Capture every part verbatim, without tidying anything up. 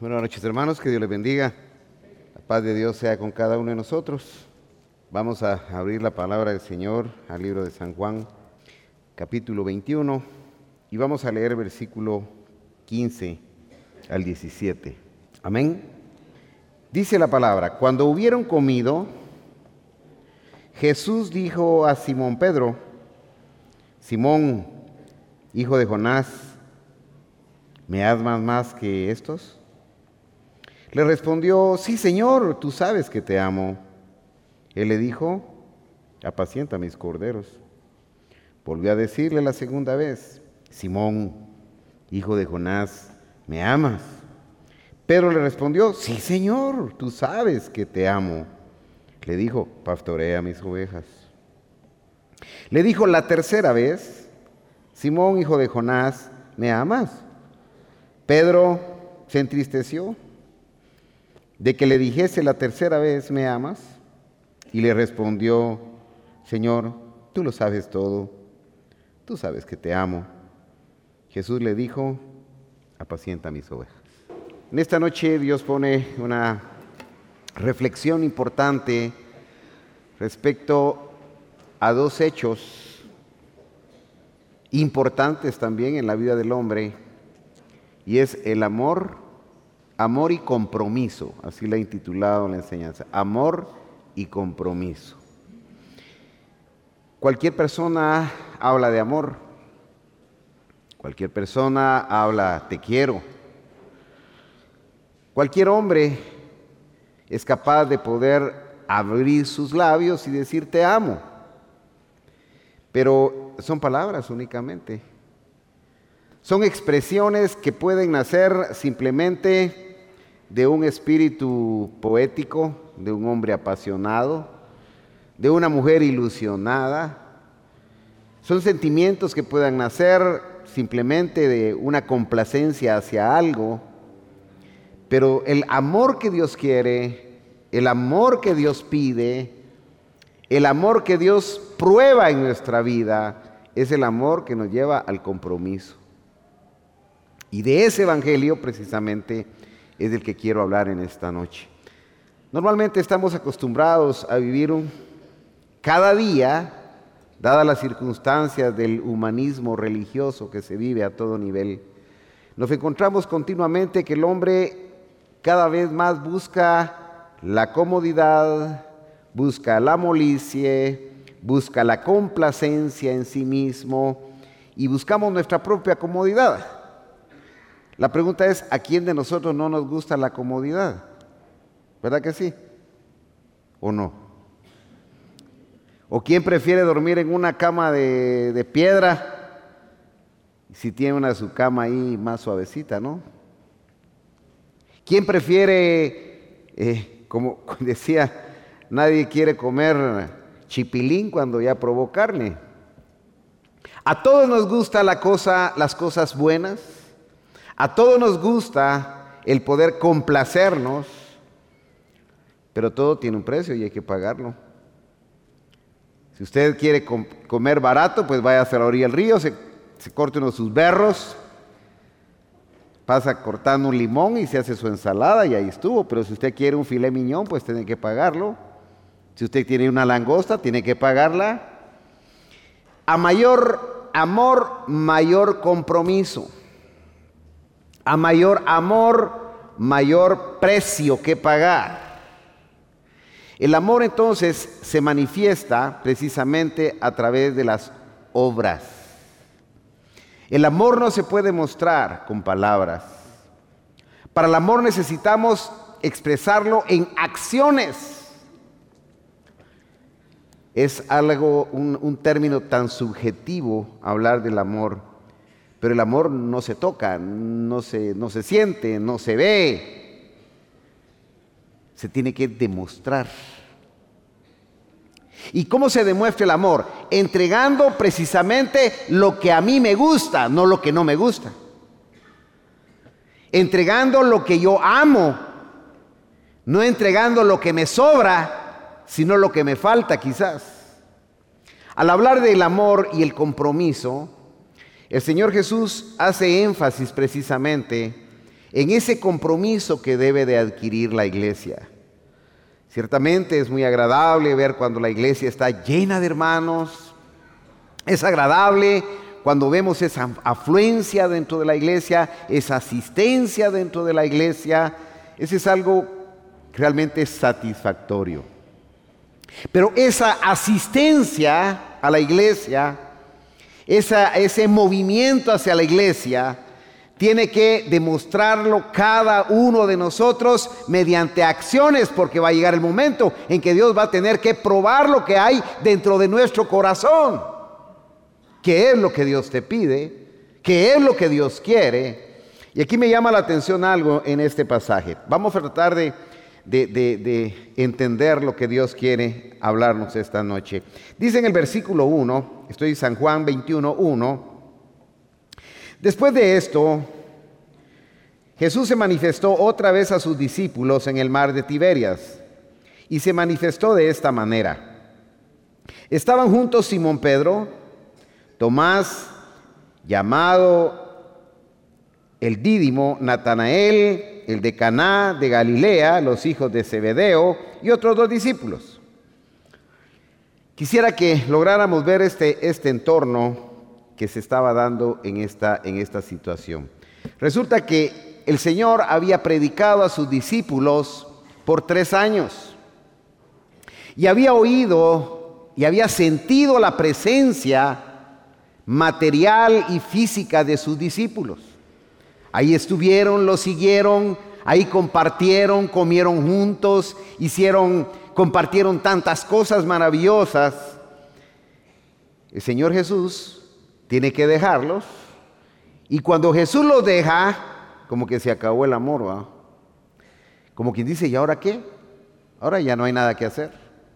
Buenas noches, hermanos, que Dios les bendiga. La paz de Dios sea con cada uno de nosotros. Vamos a abrir la palabra del Señor al libro de San Juan, capítulo veintiuno, y vamos a leer versículo quince al diecisiete. Amén. Dice la palabra: cuando hubieron comido, Jesús dijo a Simón Pedro: Simón, hijo de Jonás, ¿me amas más que estos? Le respondió: sí, Señor, tú sabes que te amo. Él le dijo: apacienta mis corderos. Volvió a decirle la segunda vez: Simón, hijo de Jonás, ¿me amas? Pedro le respondió: sí, Señor, tú sabes que te amo. Le dijo: pastorea mis ovejas. Le dijo la tercera vez: Simón, hijo de Jonás, ¿me amas? Pedro se entristeció de que le dijese la tercera vez: ¿me amas? Y le respondió: Señor, tú lo sabes todo, tú sabes que te amo. Jesús le dijo: apacienta mis ovejas. En esta noche Dios pone una reflexión importante respecto a dos hechos importantes también en la vida del hombre, y es el amor, amor y compromiso, así la he intitulado la enseñanza, amor y compromiso. Cualquier persona habla de amor, cualquier persona habla te quiero, cualquier hombre es capaz de poder abrir sus labios y decir te amo, pero son palabras únicamente. Son expresiones que pueden nacer simplemente de un espíritu poético, de un hombre apasionado, de una mujer ilusionada. Son sentimientos que puedan nacer simplemente de una complacencia hacia algo, pero el amor que Dios quiere, el amor que Dios pide, el amor que Dios prueba en nuestra vida, es el amor que nos lleva al compromiso. Y de ese evangelio precisamente es del que quiero hablar en esta noche. Normalmente estamos acostumbrados a vivir un, cada día, dadas las circunstancias del humanismo religioso que se vive a todo nivel, nos encontramos continuamente que el hombre cada vez más busca la comodidad, busca la molicie, busca la complacencia en sí mismo y buscamos nuestra propia comodidad. La pregunta es: ¿a quién de nosotros no nos gusta la comodidad? ¿Verdad que sí? ¿O no? ¿O quién prefiere dormir en una cama de, de piedra si tiene una su cama ahí más suavecita, no? ¿Quién prefiere, eh, como decía, nadie quiere comer chipilín cuando ya probó carne? A todos nos gusta la cosa, las cosas buenas. A todos nos gusta el poder complacernos, pero todo tiene un precio y hay que pagarlo. Si usted quiere com- comer barato, pues vaya hacia la orilla del río, se, se corte uno sus berros, pasa cortando un limón y se hace su ensalada y ahí estuvo. Pero si usted quiere un filet mignon, pues tiene que pagarlo. Si usted tiene una langosta, tiene que pagarla. A mayor amor, mayor compromiso. A mayor amor, mayor precio que pagar. El amor entonces se manifiesta precisamente a través de las obras. El amor no se puede mostrar con palabras. Para el amor necesitamos expresarlo en acciones. Es algo, un, un término tan subjetivo hablar del amor. Pero el amor no se toca, no se, no se siente, no se ve. Se tiene que demostrar. ¿Y cómo se demuestra el amor? Entregando precisamente lo que a mí me gusta, no lo que no me gusta. Entregando lo que yo amo, no entregando lo que me sobra, sino lo que me falta quizás. Al hablar del amor y el compromiso, el Señor Jesús hace énfasis precisamente en ese compromiso que debe de adquirir la iglesia. Ciertamente es muy agradable ver cuando la iglesia está llena de hermanos. Es agradable cuando vemos esa afluencia dentro de la iglesia, esa asistencia dentro de la iglesia. Ese es algo realmente satisfactorio. Pero esa asistencia a la iglesia, esa, ese movimiento hacia la iglesia, tiene que demostrarlo cada uno de nosotros mediante acciones, porque va a llegar el momento en que Dios va a tener que probar lo que hay dentro de nuestro corazón. ¿Qué es lo que Dios te pide? ¿Qué es lo que Dios quiere? Y aquí me llama la atención algo en este pasaje. Vamos a tratar de, de, de, de entender lo que Dios quiere hablarnos esta noche. Dice en el versículo uno, estoy en San Juan veintiuno, uno. Después de esto, Jesús se manifestó otra vez a sus discípulos en el mar de Tiberias, y se manifestó de esta manera. Estaban juntos Simón Pedro, Tomás, llamado el Dídimo, Natanael, el de Caná de Galilea, los hijos de Zebedeo, y otros dos discípulos. Quisiera que lográramos ver este, este entorno que se estaba dando en esta, en esta situación. Resulta que el Señor había predicado a sus discípulos por tres años y había oído y había sentido la presencia material y física de sus discípulos. Ahí estuvieron, lo siguieron, ahí compartieron, comieron juntos, hicieron, compartieron tantas cosas maravillosas. El Señor Jesús tiene que dejarlos, y cuando Jesús los deja, como que se acabó el amor, ¿va? Como quien dice, ¿y ahora qué? Ahora ya no hay nada que hacer.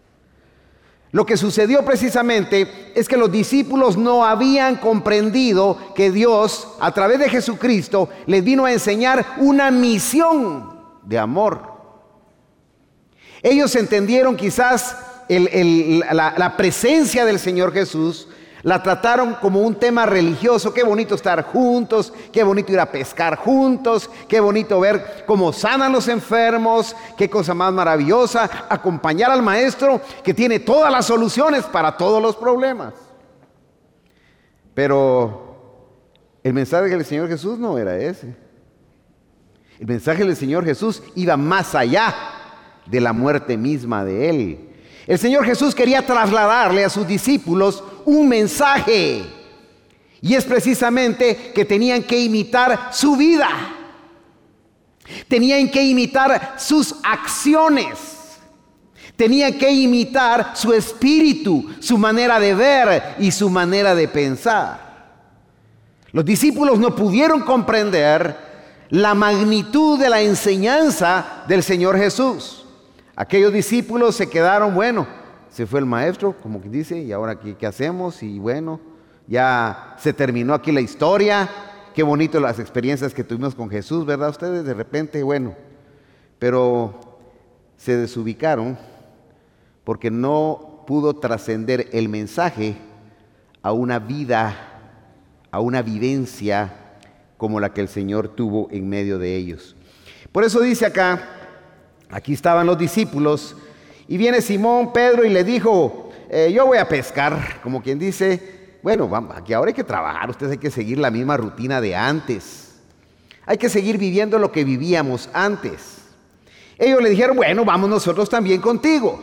Lo que sucedió precisamente es que los discípulos no habían comprendido que Dios, a través de Jesucristo, les vino a enseñar una misión de amor. Ellos entendieron quizás el, el, la, la presencia del Señor Jesús, la trataron como un tema religioso. Qué bonito estar juntos, qué bonito ir a pescar juntos, qué bonito ver cómo sanan los enfermos, qué cosa más maravillosa, acompañar al Maestro que tiene todas las soluciones para todos los problemas. Pero el mensaje del Señor Jesús no era ese. El mensaje del Señor Jesús iba más allá de la muerte misma de Él. El Señor Jesús quería trasladarle a sus discípulos un mensaje, y es precisamente que tenían que imitar su vida, tenían que imitar sus acciones, tenían que imitar su espíritu, su manera de ver y su manera de pensar. Los discípulos no pudieron comprender la magnitud de la enseñanza del Señor Jesús. Aquellos discípulos se quedaron, bueno, se fue el maestro, como que dice, y ahora ¿qué, qué hacemos? Y bueno, ya se terminó aquí la historia. Qué bonito las experiencias que tuvimos con Jesús, ¿verdad? Ustedes de repente, bueno, pero se desubicaron porque no pudo trascender el mensaje a una vida, a una vivencia como la que el Señor tuvo en medio de ellos. Por eso dice acá, aquí estaban los discípulos, y viene Simón Pedro y le dijo, eh, yo voy a pescar, como quien dice, bueno, vamos, aquí ahora hay que trabajar, ustedes hay que seguir la misma rutina de antes, hay que seguir viviendo lo que vivíamos antes. Ellos le dijeron, bueno, vamos nosotros también contigo.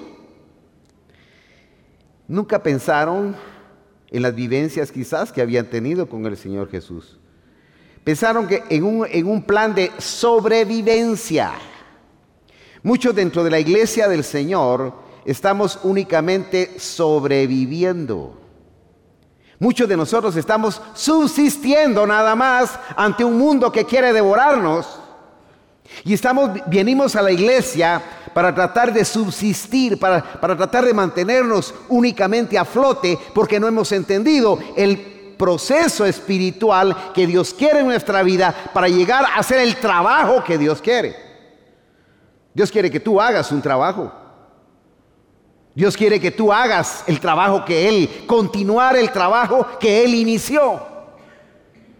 Nunca pensaron en las vivencias quizás que habían tenido con el Señor Jesús. Pensaron que en un, en un plan de sobrevivencia. Muchos dentro de la iglesia del Señor estamos únicamente sobreviviendo. Muchos de nosotros estamos subsistiendo nada más ante un mundo que quiere devorarnos. Y estamos, venimos a la iglesia para tratar de subsistir, para, para tratar de mantenernos únicamente a flote, porque no hemos entendido el proceso espiritual que Dios quiere en nuestra vida para llegar a hacer el trabajo que Dios quiere. Dios quiere que tú hagas un trabajo. Dios quiere que tú hagas el trabajo que Él, continuar el trabajo que Él inició.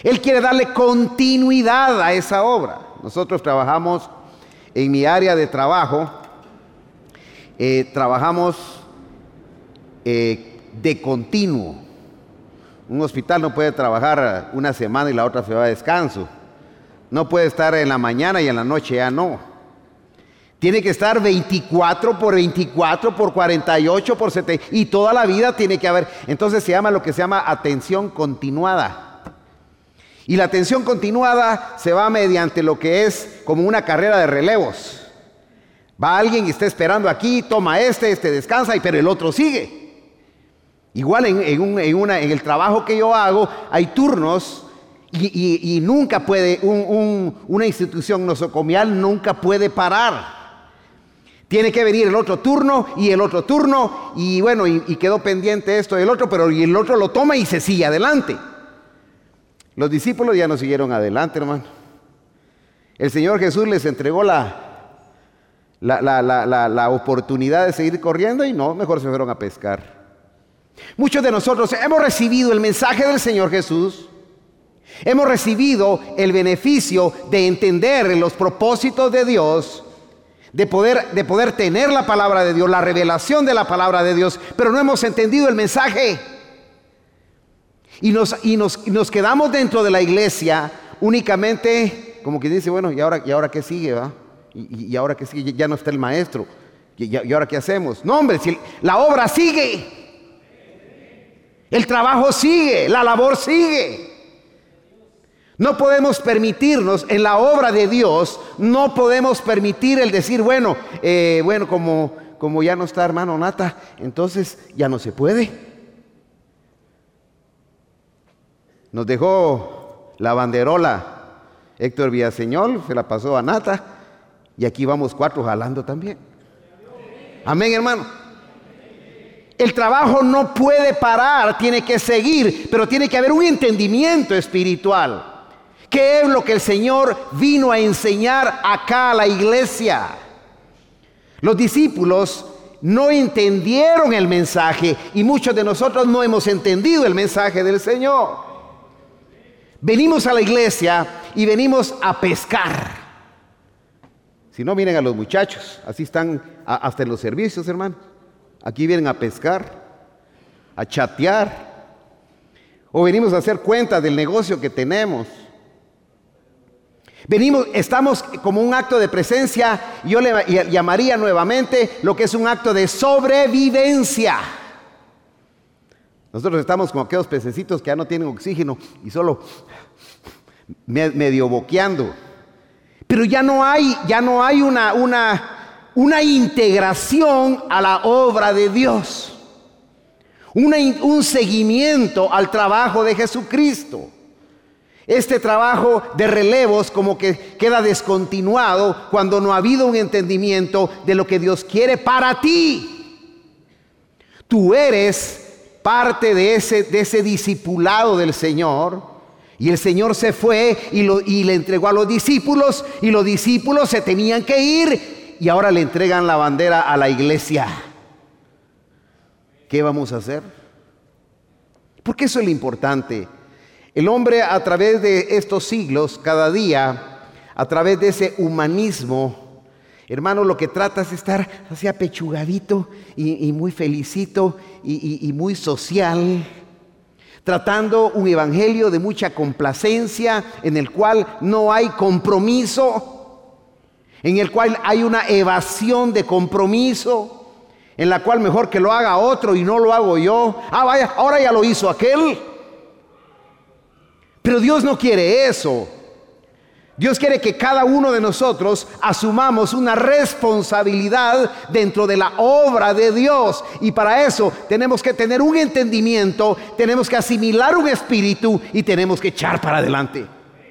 Él quiere darle continuidad a esa obra. Nosotros trabajamos en mi área de trabajo, eh, trabajamos eh, de continuo. Un hospital no puede trabajar una semana y la otra se va a descanso. No puede estar en la mañana y en la noche ya no. Tiene que estar veinticuatro por veinticuatro por cuarenta y ocho por setenta y toda la vida tiene que haber. Entonces se llama lo que se llama atención continuada. Y la atención continuada se va mediante lo que es como una carrera de relevos. Va alguien y está esperando aquí, toma este, este descansa, pero el otro sigue. Igual en, en, un, en, una, en el trabajo que yo hago hay turnos y, y, y nunca puede, un, un, una institución nosocomial nunca puede parar. Tiene que venir el otro turno y el otro turno y bueno, y, y quedó pendiente esto y el otro, pero y el otro lo toma y se sigue adelante. Los discípulos ya no siguieron adelante, hermano. El Señor Jesús les entregó la, la, la, la, la, la oportunidad de seguir corriendo y no, mejor se fueron a pescar. Muchos de nosotros hemos recibido el mensaje del Señor Jesús. Hemos recibido el beneficio de entender los propósitos de Dios, de poder, de poder tener la palabra de Dios, la revelación de la palabra de Dios, pero no hemos entendido el mensaje. Y nos, y nos, y nos quedamos dentro de la iglesia únicamente, como que dice, bueno, ¿y ahora, y ahora qué sigue? ¿Va? ¿Y, y ahora qué sigue? Ya no está el maestro. ¿Y, y ahora qué hacemos? No, hombre, si la obra sigue. El trabajo sigue, la labor sigue. No podemos permitirnos, en la obra de Dios, no podemos permitir el decir, bueno, eh, bueno, como, como ya no está hermano Nata, entonces ya no se puede. Nos dejó la banderola Héctor Villaseñor, se la pasó a Nata, y aquí vamos cuatro jalando también. Amén, hermano. El trabajo no puede parar, tiene que seguir, pero tiene que haber un entendimiento espiritual. ¿Qué es lo que el Señor vino a enseñar acá a la iglesia? Los discípulos no entendieron el mensaje y muchos de nosotros no hemos entendido el mensaje del Señor. Venimos a la iglesia y venimos a pescar. Si no, miren a los muchachos, así están a, hasta en los servicios, hermano. Aquí vienen a pescar, a chatear, o venimos a hacer cuenta del negocio que tenemos. Venimos, estamos como un acto de presencia, yo le llamaría nuevamente lo que es un acto de sobrevivencia. Nosotros estamos como aquellos pececitos que ya no tienen oxígeno y solo medio boqueando. Pero ya no hay, ya no hay una, una, una integración a la obra de Dios. Una, un seguimiento al trabajo de Jesucristo. Este trabajo de relevos como que queda descontinuado cuando no ha habido un entendimiento de lo que Dios quiere para ti. Tú eres parte de ese, de ese discipulado del Señor, y el Señor se fue y, lo, y le entregó a los discípulos, y los discípulos se tenían que ir, y ahora le entregan la bandera a la iglesia. ¿Qué vamos a hacer? Porque eso es lo importante. El hombre, a través de estos siglos, cada día, a través de ese humanismo, hermano, lo que trata es estar así apechugadito y, y muy felicito y, y, y muy social, tratando un evangelio de mucha complacencia, en el cual no hay compromiso, en el cual hay una evasión de compromiso, en la cual mejor que lo haga otro y no lo hago yo. Ah, vaya, ahora ya lo hizo aquel. Pero Dios no quiere eso. Dios quiere que cada uno de nosotros asumamos una responsabilidad dentro de la obra de Dios. Y para eso tenemos que tener un entendimiento, tenemos que asimilar un espíritu y tenemos que echar para adelante.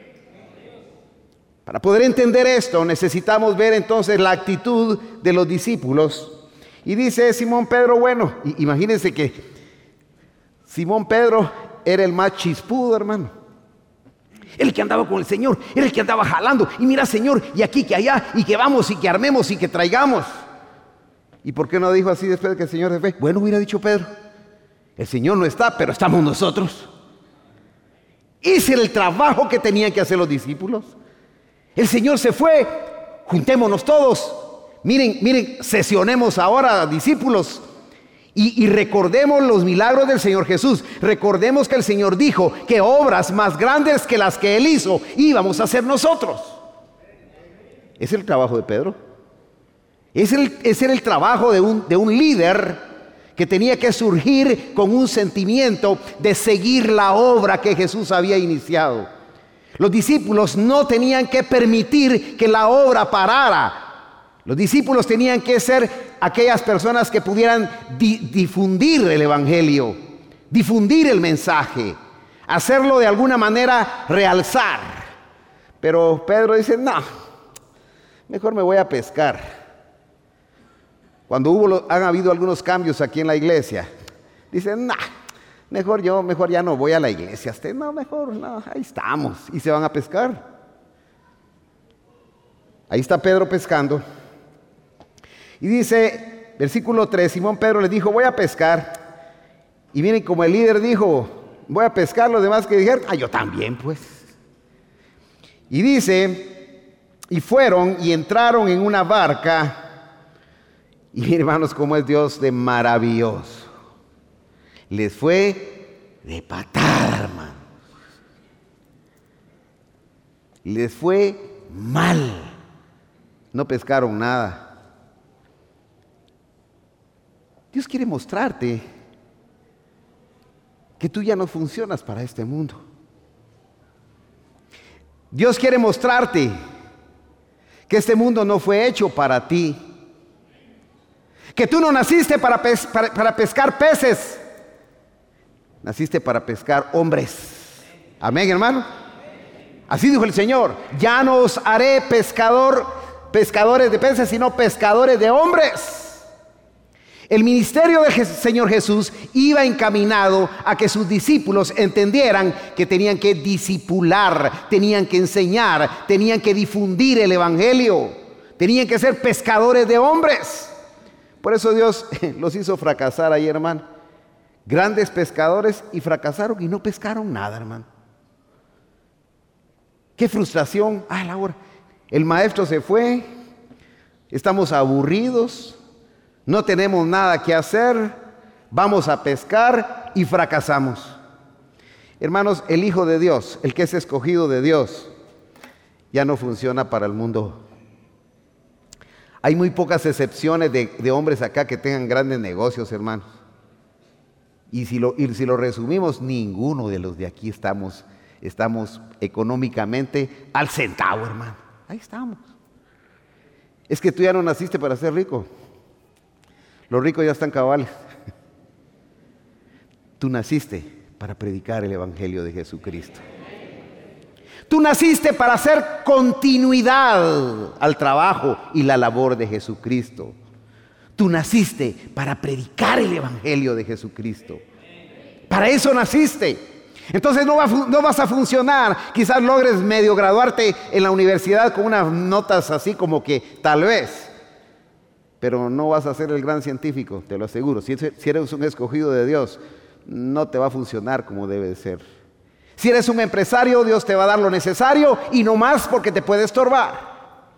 Para poder entender esto necesitamos ver entonces la actitud de los discípulos. Y dice Simón Pedro, bueno, imagínense que Simón Pedro era el más chispudo, hermano. El que andaba con el Señor, era el que andaba jalando. Y mira, Señor, y aquí que allá, y que vamos, y que armemos, y que traigamos. ¿Y por qué no dijo así después de que el Señor se fue? Bueno, hubiera dicho Pedro, el Señor no está, pero estamos nosotros. Ese era el trabajo que tenían que hacer los discípulos. El Señor se fue, juntémonos todos. Miren, miren, sesionemos ahora, discípulos. Y, y recordemos los milagros del Señor Jesús. Recordemos que el Señor dijo que obras más grandes que las que Él hizo íbamos a hacer nosotros. Ese es el trabajo de Pedro. Ese era el, ese era el trabajo de un, de un líder que tenía que surgir con un sentimiento de seguir la obra que Jesús había iniciado. Los discípulos no tenían que permitir que la obra parara. Los discípulos tenían que ser aquellas personas que pudieran di- difundir el evangelio, difundir el mensaje, hacerlo de alguna manera realzar. Pero Pedro dice, no, mejor me voy a pescar. Cuando hubo, han habido algunos cambios aquí en la iglesia, dicen, nah, mejor yo, mejor ya no voy a la iglesia. Usted, no, mejor, no, ahí estamos. Y se van a pescar. Ahí está Pedro pescando. Y dice, versículo tres, Simón Pedro le dijo, voy a pescar. Y miren, como el líder dijo, voy a pescar, los demás que dijeron, ah, yo también, pues. Y dice, y fueron y entraron en una barca. Y hermanos, cómo es Dios de maravilloso. Les fue de patada, hermanos. Les fue mal. No pescaron nada. Dios quiere mostrarte que tú ya no funcionas para este mundo. Dios quiere mostrarte que este mundo no fue hecho para ti. Que tú no naciste para, pes- para, para pescar peces. Naciste para pescar hombres. Amén, hermano. Así dijo el Señor. Ya no os haré pescador, pescadores de peces, sino pescadores de hombres. El ministerio del Je- Señor Jesús iba encaminado a que sus discípulos entendieran que tenían que discipular, tenían que enseñar, tenían que difundir el evangelio, tenían que ser pescadores de hombres. Por eso Dios los hizo fracasar ahí, hermano. Grandes pescadores y fracasaron y no pescaron nada, hermano. Qué frustración. Ah, la hora. El maestro se fue. Estamos aburridos. No tenemos nada que hacer. Vamos a pescar y fracasamos. Hermanos, el Hijo de Dios, el que es escogido de Dios, ya no funciona para el mundo. Hay muy pocas excepciones de, de hombres acá que tengan grandes negocios, hermanos. Y si lo, y si lo resumimos, ninguno de los de aquí estamos, estamos económicamente al centavo, hermano. Ahí estamos. Es que tú ya no naciste para ser rico. Los ricos ya están cabales. Tú naciste para predicar el evangelio de Jesucristo. Tú naciste para hacer continuidad al trabajo y la labor de Jesucristo. Tú naciste para predicar el evangelio de Jesucristo. Para eso naciste. Entonces no, va, no vas a funcionar. Quizás logres medio graduarte en la universidad con unas notas así como que tal vez. Pero no vas a ser el gran científico, te lo aseguro. Si eres un escogido de Dios, no te va a funcionar como debe de ser. Si eres un empresario, Dios te va a dar lo necesario y no más porque te puede estorbar.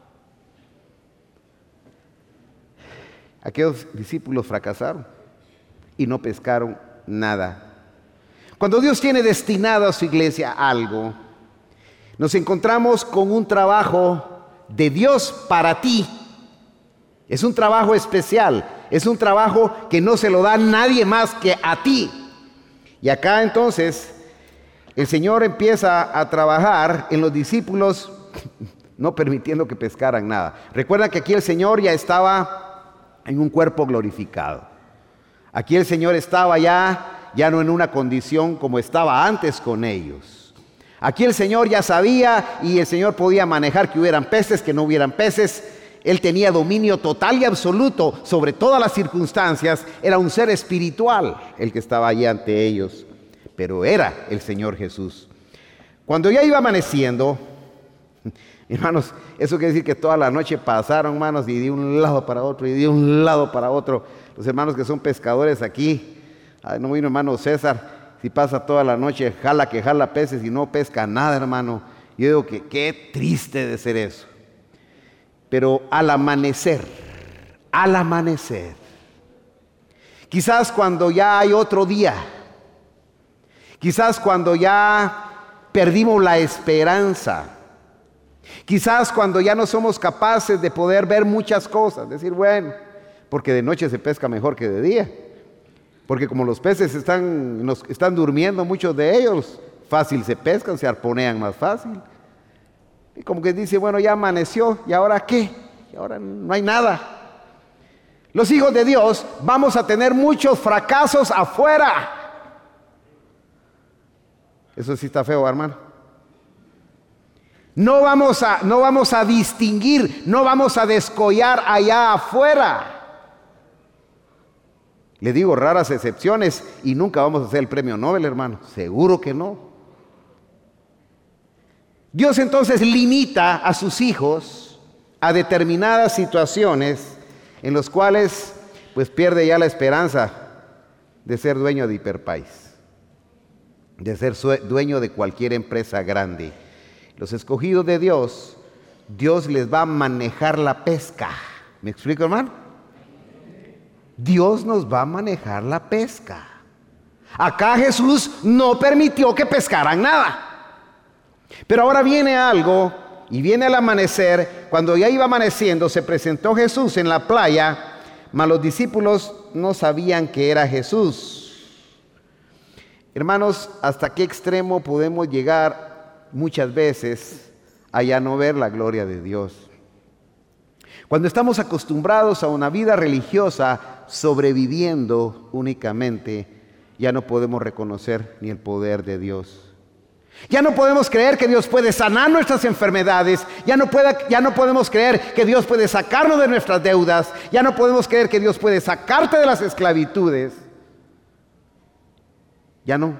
Aquellos discípulos fracasaron y no pescaron nada. Cuando Dios tiene destinado a su iglesia algo, nos encontramos con un trabajo de Dios para ti. Es un trabajo especial, es un trabajo que no se lo da nadie más que a ti. Y acá entonces el Señor empieza a trabajar en los discípulos, no permitiendo que pescaran nada. Recuerda que aquí el Señor ya estaba en un cuerpo glorificado. Aquí el Señor estaba ya, ya no en una condición como estaba antes con ellos. Aquí el Señor ya sabía y el Señor podía manejar que hubieran peces, que no hubieran peces. Él tenía dominio total y absoluto sobre todas las circunstancias. Era un ser espiritual el que estaba allí ante ellos. Pero era el Señor Jesús. Cuando ya iba amaneciendo, hermanos, eso quiere decir que toda la noche pasaron, hermanos, y de un lado para otro, y de un lado para otro. Los hermanos que son pescadores aquí, no vino hermano César, si pasa toda la noche, jala que jala peces y no pesca nada, hermano. Yo digo que qué triste de ser eso. Pero al amanecer, al amanecer, quizás cuando ya hay otro día, quizás cuando ya perdimos la esperanza, quizás cuando ya no somos capaces de poder ver muchas cosas, decir, bueno, porque de noche se pesca mejor que de día, porque como los peces están, nos, están durmiendo, muchos de ellos, fácil se pescan, se arponean más fácil. Y como que dice, bueno, ya amaneció, ¿y ahora qué? Y ahora no hay nada. Los hijos de Dios vamos a tener muchos fracasos afuera. Eso sí está feo, hermano. No vamos a, no vamos a distinguir, no vamos a descollar allá afuera. Le digo, raras excepciones, y nunca vamos a hacer el premio Nobel, hermano. Seguro que no. Dios entonces limita a sus hijos a determinadas situaciones en las cuales pues pierde ya la esperanza de ser dueño de Hiperpaís, de ser dueño de cualquier empresa grande. Los escogidos de Dios, Dios les va a manejar la pesca. ¿Me explico, hermano? Dios nos va a manejar la pesca. Acá Jesús no permitió que pescaran nada. Pero ahora viene algo, y viene al amanecer. Cuando ya iba amaneciendo, se presentó Jesús en la playa, mas los discípulos no sabían que era Jesús. Hermanos, ¿hasta qué extremo podemos llegar muchas veces a ya no ver la gloria de Dios? Cuando estamos acostumbrados a una vida religiosa, sobreviviendo únicamente, ya no podemos reconocer ni el poder de Dios. Ya no podemos creer que Dios puede sanar nuestras enfermedades. Ya no, puede, ya no podemos creer que Dios puede sacarnos de nuestras deudas. Ya no podemos creer que Dios puede sacarte de las esclavitudes. Ya no.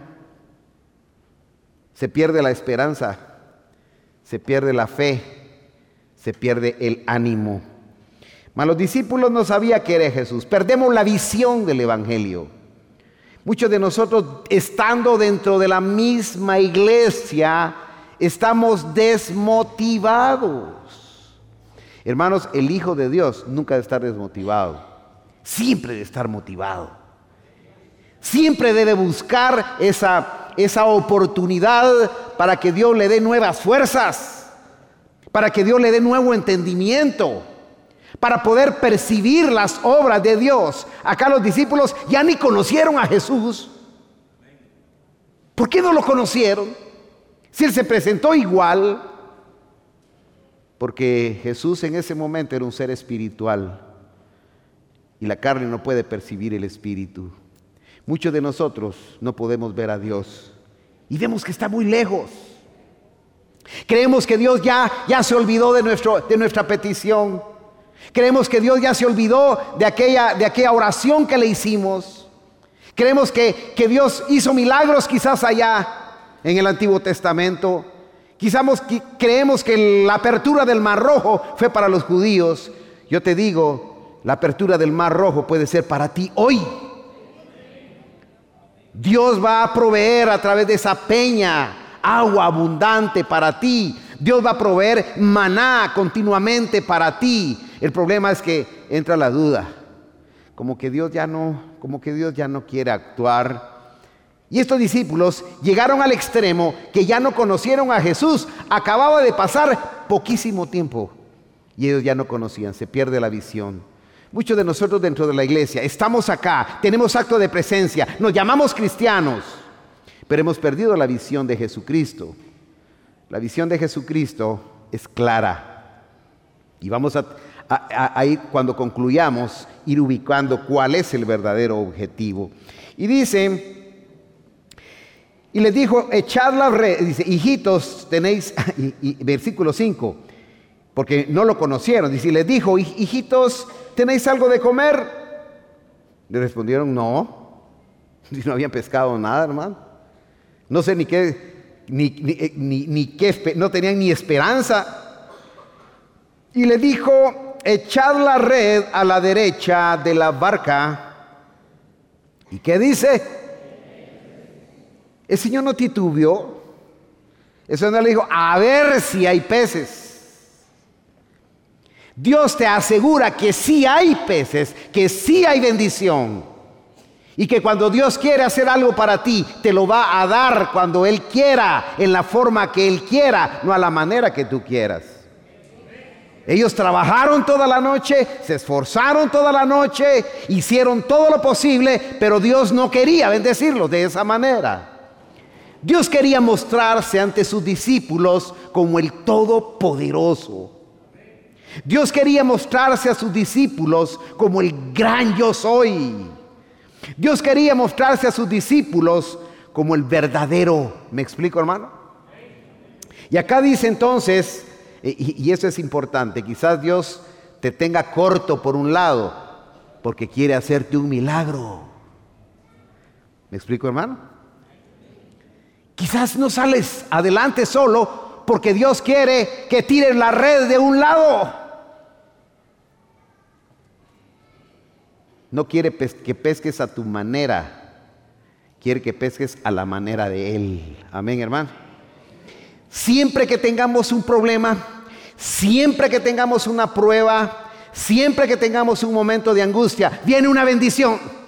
Se pierde la esperanza, se pierde la fe, se pierde el ánimo. Mas los discípulos no sabían que era Jesús. Perdemos la visión del Evangelio. Muchos de nosotros, estando dentro de la misma iglesia, estamos desmotivados. Hermanos, el Hijo de Dios nunca debe estar desmotivado. Siempre debe estar motivado. Siempre debe buscar esa, esa oportunidad para que Dios le dé nuevas fuerzas, para que Dios le dé nuevo entendimiento, para poder percibir las obras de Dios. Acá los discípulos ya ni conocieron a Jesús. ¿Por qué no lo conocieron? Si Él se presentó igual. Porque Jesús en ese momento era un ser espiritual y la carne no puede percibir el espíritu. Muchos de nosotros no podemos ver a Dios y vemos que está muy lejos. Creemos que Dios ya, ya se olvidó de, nuestro, de nuestra petición. Creemos que Dios ya se olvidó de aquella, de aquella oración que le hicimos. Creemos que, que Dios hizo milagros quizás allá en el Antiguo Testamento. Quizás creemos que la apertura del Mar Rojo fue para los judíos. Yo te digo, la apertura del Mar Rojo puede ser para ti hoy. Dios va a proveer a través de esa peña agua abundante para ti. Dios va a proveer maná continuamente para ti. El problema es que entra la duda, como que Dios ya no, como que Dios ya no quiere actuar. Y estos discípulos llegaron al extremo que ya no conocieron a Jesús. Acababa de pasar poquísimo tiempo y ellos ya no conocían, se pierde la visión. Muchos de nosotros dentro de la iglesia estamos acá, tenemos acto de presencia, nos llamamos cristianos, pero hemos perdido la visión de Jesucristo. La visión de Jesucristo es clara. Y vamos a, a, a, a ir, cuando concluyamos, ir ubicando cuál es el verdadero objetivo. Y dice, y les dijo, echad la red, dice, hijitos, tenéis, y, y, versículo cinco, porque no lo conocieron, dice, y les dijo, hijitos, ¿tenéis algo de comer? Le respondieron, no, no habían pescado nada, hermano. No sé ni qué... Ni, ni, ni, ni qué, no tenían ni esperanza. Y le dijo, echad la red a la derecha de la barca. ¿Y qué dice? El Señor no titubeó. El Señor no le dijo, a ver si hay peces. Dios te asegura que sí hay peces, que sí hay bendición. Y que cuando Dios quiere hacer algo para ti, te lo va a dar cuando Él quiera, en la forma que Él quiera, no a la manera que tú quieras. Ellos trabajaron toda la noche, se esforzaron toda la noche, hicieron todo lo posible, pero Dios no quería bendecirlos de esa manera. Dios quería mostrarse ante sus discípulos como el Todopoderoso. Dios quería mostrarse a sus discípulos como el gran yo soy. Dios quería mostrarse a sus discípulos como el verdadero. ¿Me explico, hermano? Y acá dice entonces, y, y eso es importante, quizás Dios te tenga corto por un lado, porque quiere hacerte un milagro. ¿Me explico, hermano? Quizás no sales adelante solo porque Dios quiere que tires la red de un lado. No quiere que pesques a tu manera, quiere que pesques a la manera de Él. Amén, hermano. Siempre que tengamos un problema, siempre que tengamos una prueba, siempre que tengamos un momento de angustia, viene una bendición.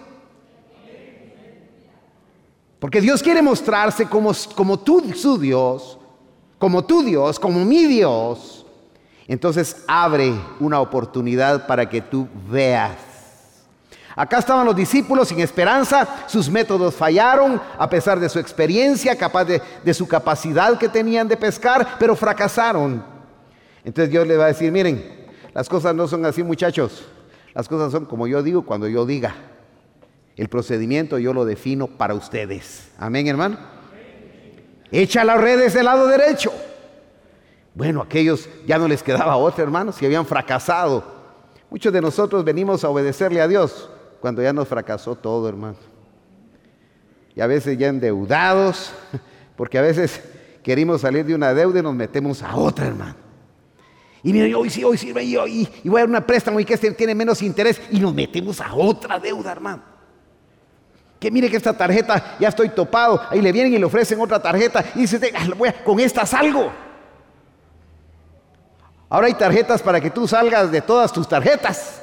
Porque Dios quiere mostrarse como, como tú, su Dios, como tu Dios, como mi Dios. Entonces abre una oportunidad para que tú veas. Acá estaban los discípulos sin esperanza, sus métodos fallaron a pesar de su experiencia, capaz de, de su capacidad que tenían de pescar, pero fracasaron. Entonces Dios les va a decir, miren, las cosas no son así, muchachos. Las cosas son como yo digo cuando yo diga. El procedimiento yo lo defino para ustedes. Amén, hermano. Echa las redes del lado derecho. Bueno, aquellos ya no les quedaba otra, hermanos, que habían fracasado. Muchos de nosotros venimos a obedecerle a Dios cuando ya nos fracasó todo, hermano. Y a veces ya endeudados, porque a veces queremos salir de una deuda y nos metemos a otra, hermano. Y mira, hoy sí, hoy sí, y, y, y voy a dar una préstamo y que este tiene menos interés y nos metemos a otra deuda, hermano. Que mire que esta tarjeta ya estoy topado, ahí le vienen y le ofrecen otra tarjeta y dice, con esta salgo. Ahora hay tarjetas para que tú salgas de todas tus tarjetas.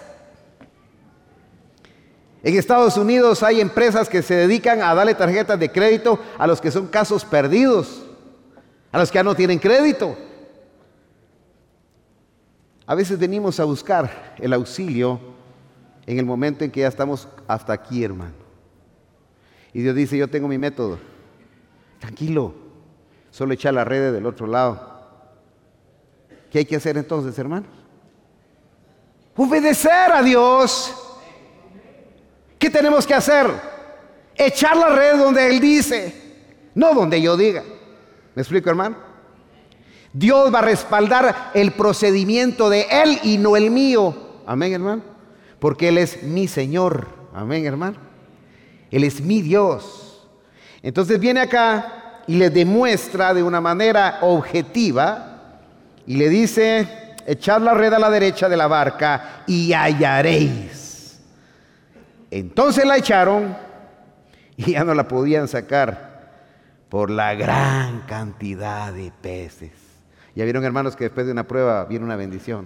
En Estados Unidos hay empresas que se dedican a darle tarjetas de crédito a los que son casos perdidos, a los que ya no tienen crédito. A veces venimos a buscar el auxilio en el momento en que ya estamos hasta aquí, hermano. Y Dios dice, yo tengo mi método. Tranquilo, solo echar la red del otro lado. ¿Qué hay que hacer entonces, hermanos? Obedecer a Dios. ¿Qué tenemos que hacer? Echar la red donde Él dice, no donde yo diga. ¿Me explico, hermano? Dios va a respaldar el procedimiento de Él y no el mío. Amén, hermano. Porque Él es mi Señor. Amén, hermano. Él es mi Dios. Entonces viene acá y le demuestra de una manera objetiva y le dice, echad la red a la derecha de la barca y hallaréis. Entonces la echaron y ya no la podían sacar por la gran cantidad de peces. Ya vieron, hermanos, que después de una prueba viene una bendición.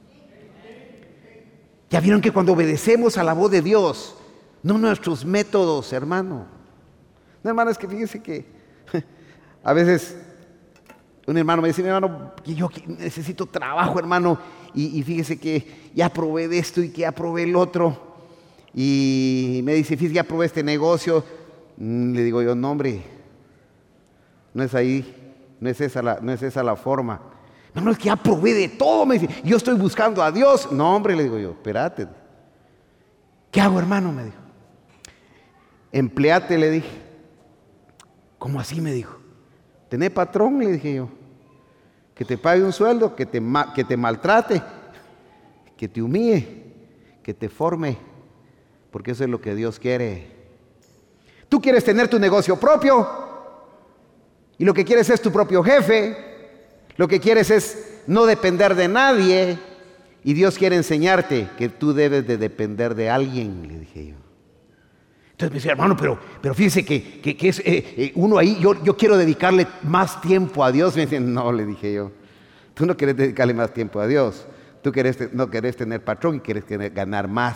Ya vieron que cuando obedecemos a la voz de Dios, no nuestros métodos, hermano. No, hermano, es que fíjese que a veces un hermano me dice, mi hermano, que yo necesito trabajo, hermano, y, y fíjese que ya probé de esto y que ya probé el otro. Y me dice, fíjese, ya probé este negocio. Mm, le digo yo, no, hombre, no es ahí, no es esa la, no es esa la forma. Hermano, es que ya probé de todo, me dice, yo estoy buscando a Dios. No, hombre, le digo yo, espérate. ¿Qué hago, hermano? Me dijo. Empleate, le dije. ¿Cómo así? Me dijo. ¿Tenés patrón? Le dije yo. Que te pague un sueldo, que te, que te maltrate, que te humille, que te forme, porque eso es lo que Dios quiere. Tú quieres tener tu negocio propio y lo que quieres es tu propio jefe, lo que quieres es no depender de nadie y Dios quiere enseñarte que tú debes de depender de alguien, le dije yo. Entonces me decía, hermano, pero, pero fíjese que, que, que es eh, eh, uno ahí, yo, yo quiero dedicarle más tiempo a Dios. Me decían, no, le dije yo, tú no quieres dedicarle más tiempo a Dios. Tú querés, no querés tener patrón y querés ganar más.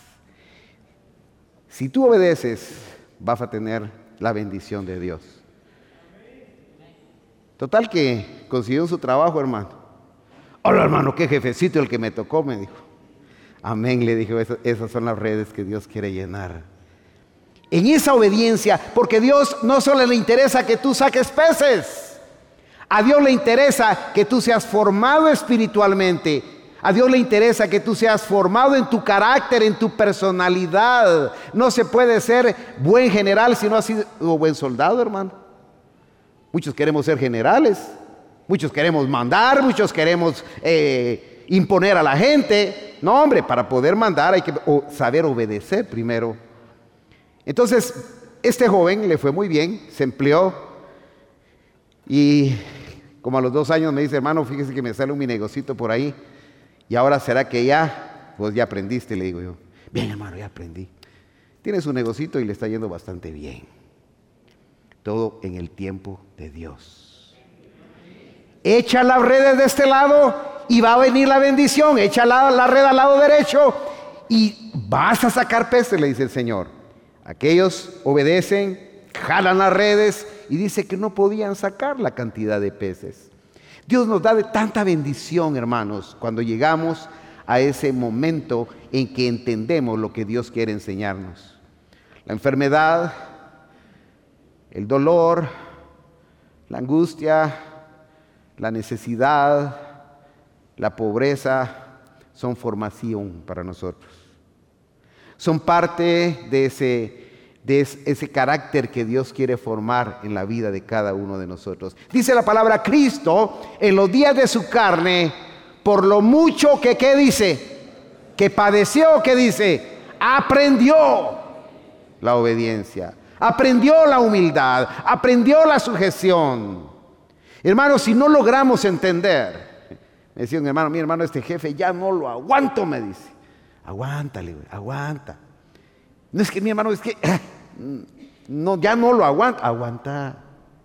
Si tú obedeces, vas a tener la bendición de Dios. Total que consiguió su trabajo, hermano. Hola, hermano, qué jefecito el que me tocó, me dijo. Amén, le dijo, esas, esas son las redes que Dios quiere llenar. En esa obediencia, porque Dios no solo le interesa que tú saques peces, a Dios le interesa que tú seas formado espiritualmente. A Dios le interesa que tú seas formado en tu carácter, en tu personalidad. No se puede ser buen general si no has sido buen soldado, hermano. Muchos queremos ser generales, muchos queremos mandar, muchos queremos eh, imponer a la gente. No, hombre, para poder mandar hay que saber obedecer primero. Entonces, este joven le fue muy bien, se empleó y como a los dos años me dice, hermano, fíjese que me sale un mi negocito por ahí. Y ahora será que ya, pues ya aprendiste, le digo yo. Bien, hermano, ya aprendí. Tiene su negocito y le está yendo bastante bien. Todo en el tiempo de Dios. Echa las redes de este lado y va a venir la bendición. Echa la, la red al lado derecho y vas a sacar peces, le dice el Señor. Aquellos obedecen, jalan las redes y dice que no podían sacar la cantidad de peces. Dios nos da de tanta bendición, hermanos, cuando llegamos a ese momento en que entendemos lo que Dios quiere enseñarnos. La enfermedad, el dolor, la angustia, la necesidad, la pobreza, son formación para nosotros. Son parte de ese de ese carácter que Dios quiere formar en la vida de cada uno de nosotros. Dice la palabra, Cristo en los días de su carne, por lo mucho que, ¿qué dice? Que padeció, ¿qué dice? Aprendió la obediencia, aprendió la humildad, aprendió la sujeción. Hermanos, si no logramos entender, me decía un hermano, mi hermano, este jefe ya no lo aguanto, me dice. Aguántale, aguanta. No es que mi hermano, es que no, ya no lo aguanta. Aguanta.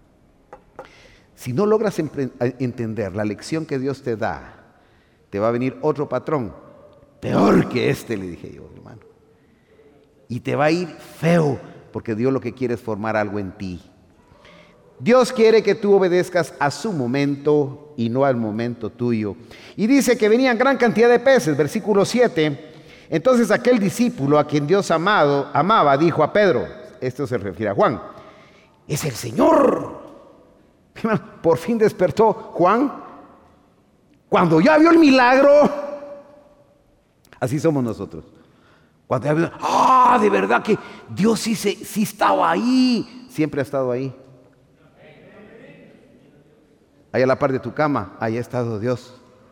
Si no logras entender la lección que Dios te da, te va a venir otro patrón, peor que este, le dije yo, hermano. Y te va a ir feo, porque Dios lo que quiere es formar algo en ti. Dios quiere que tú obedezcas a su momento y no al momento tuyo. Y dice que venían gran cantidad de peces, versículo siete. Entonces aquel discípulo a quien Dios amado, amaba dijo a Pedro, esto se refiere a Juan, es el Señor. Por fin despertó Juan cuando ya vio el milagro. Así somos nosotros. Cuando ya vio, ah, de verdad que Dios sí, se, sí estaba ahí, siempre ha estado ahí. Ahí a la par de tu cama, ahí ha estado Dios.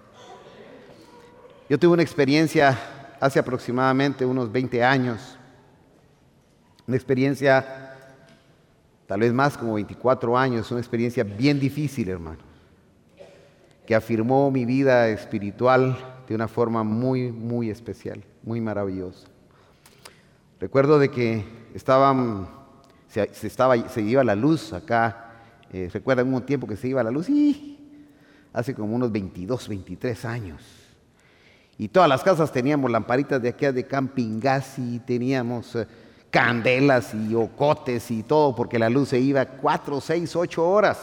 Yo tuve una experiencia hace aproximadamente unos veinte años, una experiencia tal vez más como veinticuatro años, una experiencia bien difícil, hermano, que afirmó mi vida espiritual de una forma muy, muy especial, muy maravillosa. Recuerdo de que estaban, se, se, estaba, se iba la luz acá, eh, recuerdan un tiempo que se iba la luz, y hace como unos veintidós, veintitrés años. Y todas las casas teníamos lamparitas de aquí de camping gas y teníamos eh, candelas y ocotes y todo, porque la luz se iba cuatro, seis, ocho horas.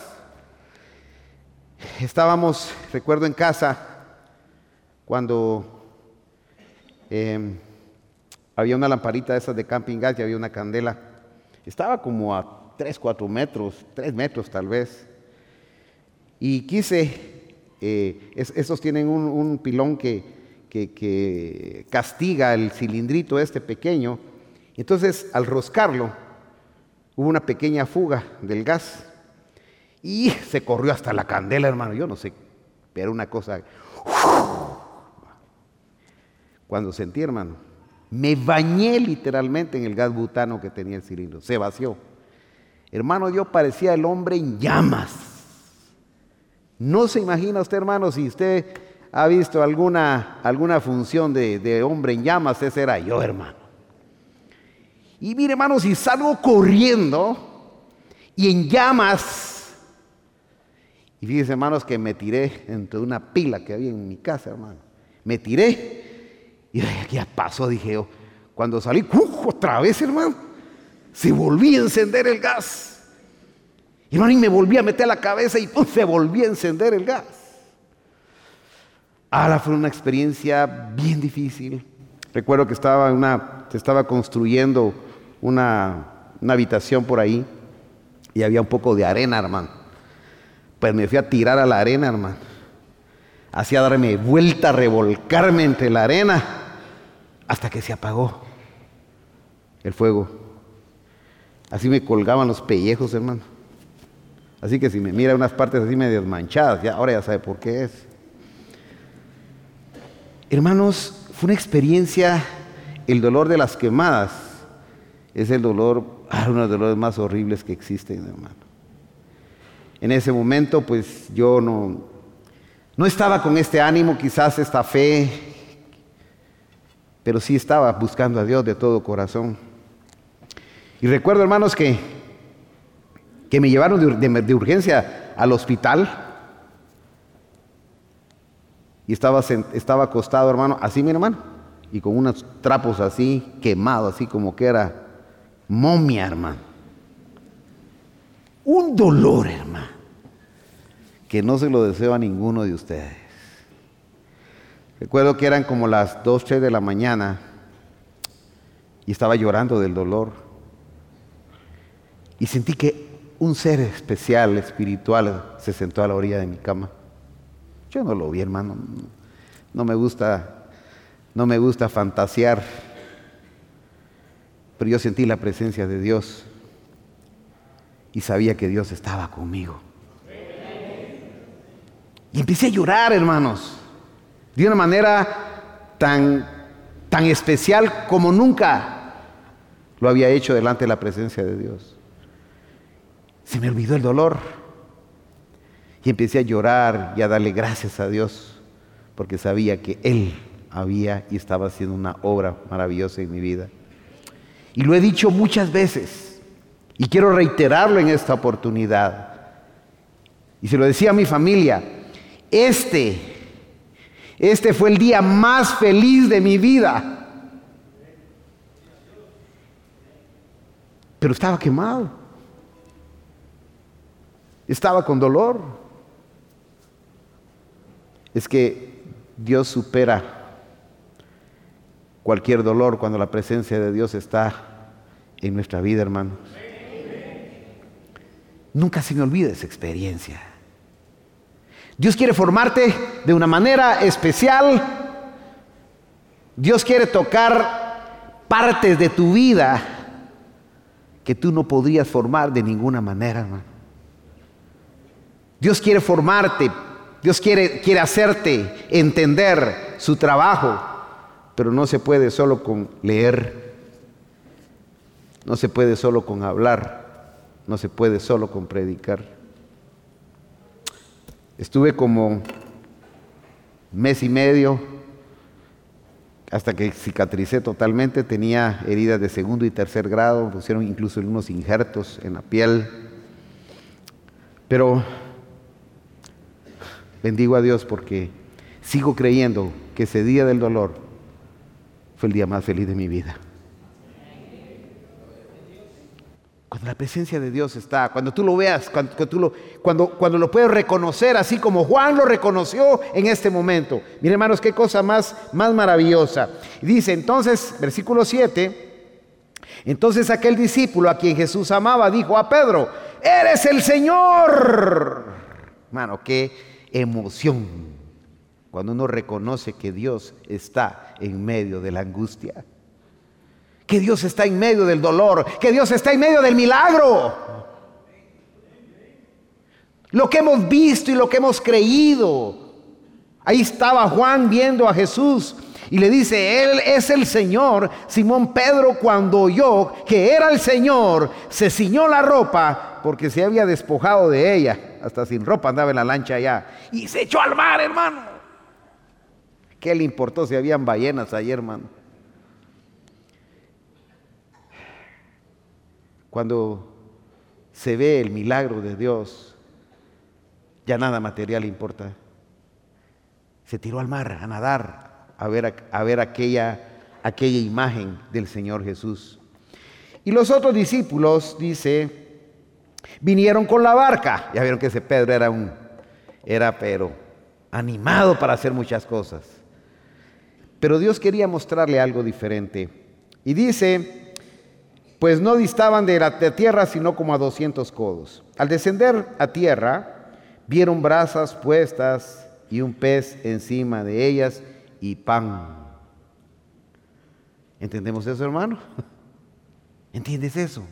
Estábamos, recuerdo, en casa cuando eh, había una lamparita de esas de camping gas y había una candela. Estaba como a tres, cuatro metros, tres metros tal vez. Y quise, eh, es, esos tienen un, un pilón que... Que, que castiga el cilindrito este pequeño. Entonces, al roscarlo, hubo una pequeña fuga del gas y se corrió hasta la candela, hermano. Yo no sé, pero una cosa. Cuando sentí, hermano, me bañé literalmente en el gas butano que tenía el cilindro. Se vació. Hermano, yo parecía el hombre en llamas. No se imagina usted, hermano, si usted ha visto alguna, alguna función de, de hombre en llamas, ese era yo, hermano. Y mire, hermanos, y salgo corriendo y en llamas. Y fíjense, hermanos, que me tiré entre una pila que había en mi casa, hermano. Me tiré y ya pasó, dije yo. Cuando salí, ¡uh! Otra vez, hermano, se volvía a encender el gas. Y, hermano, y me volví a meter la cabeza y ¡pum! Se volvía a encender el gas. Ahora fue una experiencia bien difícil. Recuerdo que estaba en una, se estaba construyendo una, una habitación por ahí y había un poco de arena, hermano. Pues me fui a tirar a la arena, hermano. Hacía darme vuelta, revolcarme entre la arena hasta que se apagó el fuego. Así me colgaban los pellejos, hermano. Así que si me mira unas partes así medio manchadas, ya, ahora ya sabe por qué es. Hermanos, fue una experiencia, el dolor de las quemadas es el dolor, ah, uno de los dolores más horribles que existen, hermano. En ese momento, pues yo no, no estaba con este ánimo, quizás esta fe, pero sí estaba buscando a Dios de todo corazón. Y recuerdo, hermanos, que, que me llevaron de, de, de urgencia al hospital. Y estaba, estaba acostado, hermano, así mi hermano, y con unos trapos así, quemados, así como que era momia, hermano. Un dolor, hermano, que no se lo deseo a ninguno de ustedes. Recuerdo que eran como las dos, tres de la mañana, y estaba llorando del dolor. Y sentí que un ser especial, espiritual, se sentó a la orilla de mi cama. Yo no lo vi, hermano. No me gusta, no me gusta fantasear. Pero yo sentí la presencia de Dios y sabía que Dios estaba conmigo. Y empecé a llorar, hermanos, de una manera tan, tan especial como nunca lo había hecho delante de la presencia de Dios. Se me olvidó el dolor. Y empecé a llorar y a darle gracias a Dios, porque sabía que Él había y estaba haciendo una obra maravillosa en mi vida. Y lo he dicho muchas veces, y quiero reiterarlo en esta oportunidad. Y se lo decía a mi familia, este, este fue el día más feliz de mi vida. Pero estaba quemado. Estaba con dolor. Es que Dios supera cualquier dolor cuando la presencia de Dios está en nuestra vida, hermanos. Nunca se me olvide esa experiencia. Dios quiere formarte de una manera especial. Dios quiere tocar partes de tu vida que tú no podrías formar de ninguna manera, hermano. Dios quiere formarte. Dios quiere, quiere hacerte entender su trabajo, pero no se puede solo con leer, no se puede solo con hablar, no se puede solo con predicar. Estuve como mes y medio hasta que cicatricé totalmente. Tenía heridas de segundo y tercer grado, pusieron incluso unos injertos en la piel, pero bendigo a Dios porque sigo creyendo que ese día del dolor fue el día más feliz de mi vida. Cuando la presencia de Dios está, cuando tú lo veas, cuando, cuando, tú lo, cuando, cuando lo puedes reconocer así como Juan lo reconoció en este momento. Miren, hermanos, qué cosa más, más maravillosa. Y dice entonces, versículo siete, entonces aquel discípulo a quien Jesús amaba dijo a Pedro, ¡eres el Señor! Hermano, qué emoción cuando uno reconoce que Dios está en medio de la angustia, que Dios está en medio del dolor, que Dios está en medio del milagro. Lo que hemos visto y lo que hemos creído. Ahí estaba Juan viendo a Jesús y le dice, Él es el Señor. Simón Pedro, cuando oyó que era el Señor, se ciñó la ropa porque se había despojado de ella. Hasta sin ropa andaba en la lancha allá. Y se echó al mar, hermano. ¿Qué le importó si habían ballenas ahí, hermano? cuando se ve el milagro de Dios, ya nada material importa. Se tiró al mar a nadar, a ver, a ver aquella, aquella imagen del Señor Jesús. Y los otros discípulos, dice, vinieron con la barca. Ya vieron que ese Pedro era un, era pero animado para hacer muchas cosas. Pero Dios quería mostrarle algo diferente. Y dice, pues no distaban de la de tierra sino como a doscientos codos. Al descender a tierra, vieron brasas puestas y un pez encima de ellas y pan. ¿Entendemos eso, hermano? ¿Entiendes eso?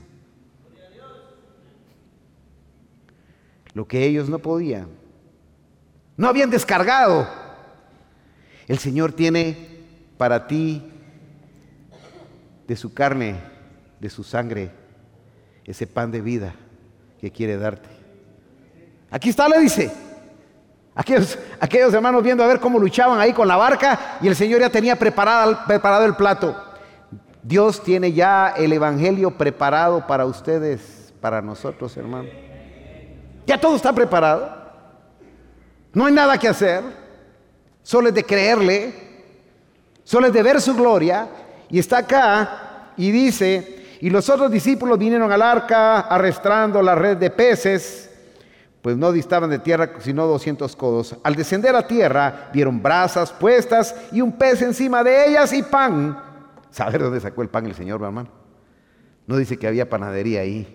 Lo que ellos no podían. No habían descargado. El Señor tiene para ti de su carne, de su sangre, ese pan de vida que quiere darte. Aquí está, le dice. Aquellos, aquellos hermanos viendo a ver cómo luchaban ahí con la barca y el Señor ya tenía preparado, preparado el plato. Dios tiene ya el evangelio preparado para ustedes, para nosotros, hermano. Ya todo está preparado. No hay nada que hacer. Solo es de creerle. Solo es de ver su gloria. Y está acá y dice, y los otros discípulos vinieron al arca arrastrando la red de peces, pues no distaban de tierra sino doscientos codos. Al descender a tierra vieron brasas puestas y un pez encima de ellas y pan. ¿Sabe dónde sacó el pan el Señor, hermano? No dice que había panadería ahí.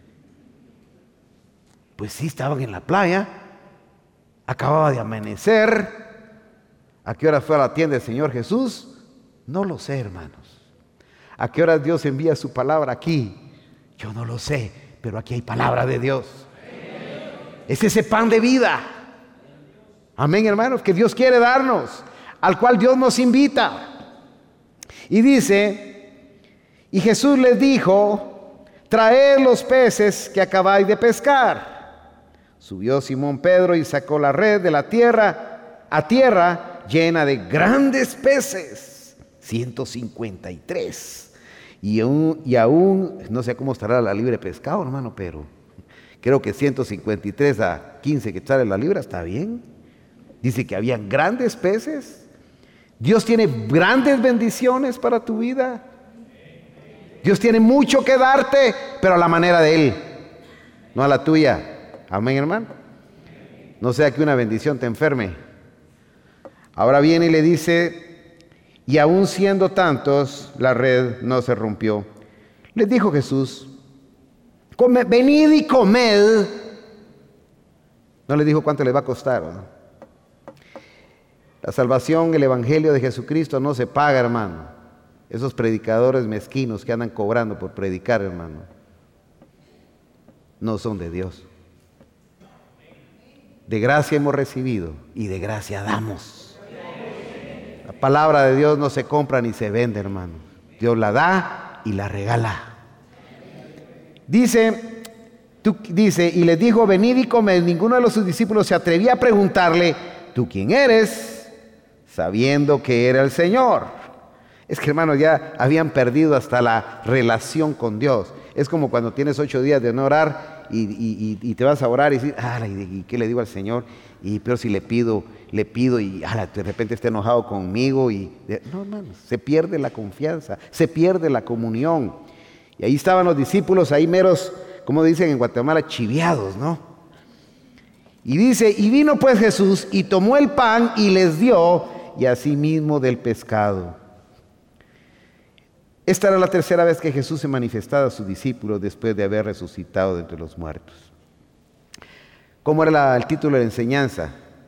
Pues sí, estaban en la playa. Acababa de amanecer. ¿A qué hora fue a la tienda del Señor Jesús? No lo sé, hermanos. ¿A qué hora Dios envía su palabra aquí? Yo no lo sé, pero aquí hay palabra de Dios. Es ese pan de vida. Amén, hermanos, que Dios quiere darnos, al cual Dios nos invita. Y dice, y Jesús les dijo, traed los peces que acabáis de pescar. Subió Simón Pedro y sacó la red de la tierra, a tierra llena de grandes peces, ciento cincuenta y tres. Y aún, y aún, no sé cómo estará la libra de pescado, hermano, pero creo que ciento cincuenta y tres a quince quetzales la libra está bien. Dice que habían grandes peces. Dios tiene grandes bendiciones para tu vida. Dios tiene mucho que darte, pero a la manera de Él, no a la tuya. Amén, hermano. No sea que una bendición te enferme. Ahora viene y le dice, y aún siendo tantos, la red no se rompió. Les dijo Jesús, Come, venid y comed. No les dijo cuánto les va a costar, ¿no? La salvación, el evangelio de Jesucristo no se paga, hermano. Esos predicadores mezquinos que andan cobrando por predicar, hermano, no son de Dios. De gracia hemos recibido y de gracia damos. La palabra de Dios no se compra ni se vende, hermano. Dios la da y la regala. Dice, tú, dice, y les dijo, venid y comed. Ninguno de los sus discípulos se atrevía a preguntarle, ¿tú quién eres? Sabiendo que era el Señor. Es que, hermanos, ya habían perdido hasta la relación con Dios. Es como cuando tienes ocho días de no orar y, y, y te vas a orar y dices, ah, ¿y qué le digo al Señor? Y peor si le pido, le pido y ah, de repente está enojado conmigo. Y no, hermanos, se pierde la confianza, se pierde la comunión. Y ahí estaban los discípulos, ahí meros, como dicen en Guatemala, chiviados, ¿no? Y dice, y vino pues Jesús y tomó el pan y les dio, y asimismo del pescado. Esta era la tercera vez que Jesús se manifestaba a sus discípulos después de haber resucitado de entre los muertos. ¿Cómo era la, el título de la enseñanza?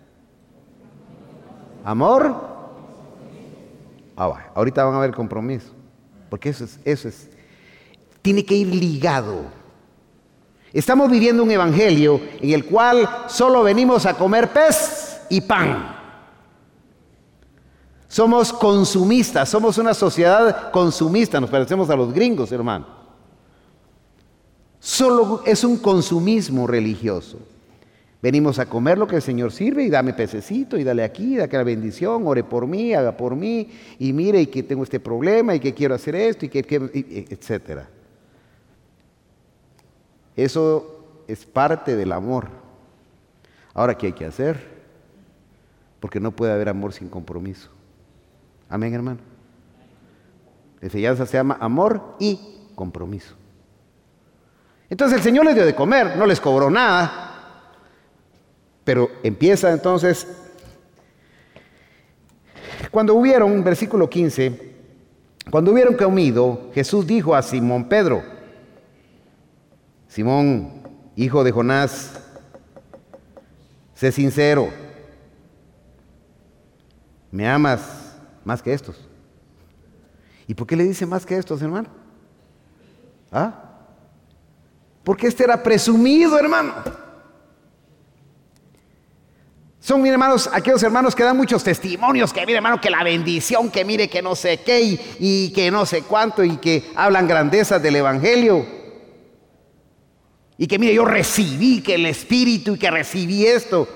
¿Amor? Ah, bueno, ahorita van a ver compromiso, porque eso es, eso es, tiene que ir ligado. Estamos viviendo un evangelio en el cual solo venimos a comer pez y pan. Somos consumistas, somos una sociedad consumista, nos parecemos a los gringos, hermano. Solo es un consumismo religioso. Venimos a comer lo que el Señor sirve y dame pececito y dale aquí, dale la bendición, ore por mí, haga por mí y mire y que tengo este problema y que quiero hacer esto y que, que y, etcétera. Eso es parte del amor. Ahora, ¿qué hay que hacer? Porque no puede haber amor sin compromiso. Amén, hermano. La enseñanza se llama amor y compromiso. Entonces el Señor les dio de comer, no les cobró nada. Pero empieza entonces, cuando hubieron, versículo quince, cuando hubieron comido, Jesús dijo a Simón Pedro: Simón, hijo de Jonás, sé sincero, ¿me amas más que estos? ¿Y por qué le dice más que estos, hermano? ¿Ah? Porque este era presumido, hermano. Son, mis hermanos, aquellos hermanos que dan muchos testimonios, que mire, hermano, que la bendición, que mire, que no sé qué, y, y que no sé cuánto, y que hablan grandezas del Evangelio. Y que mire, yo recibí que el Espíritu, y que recibí esto.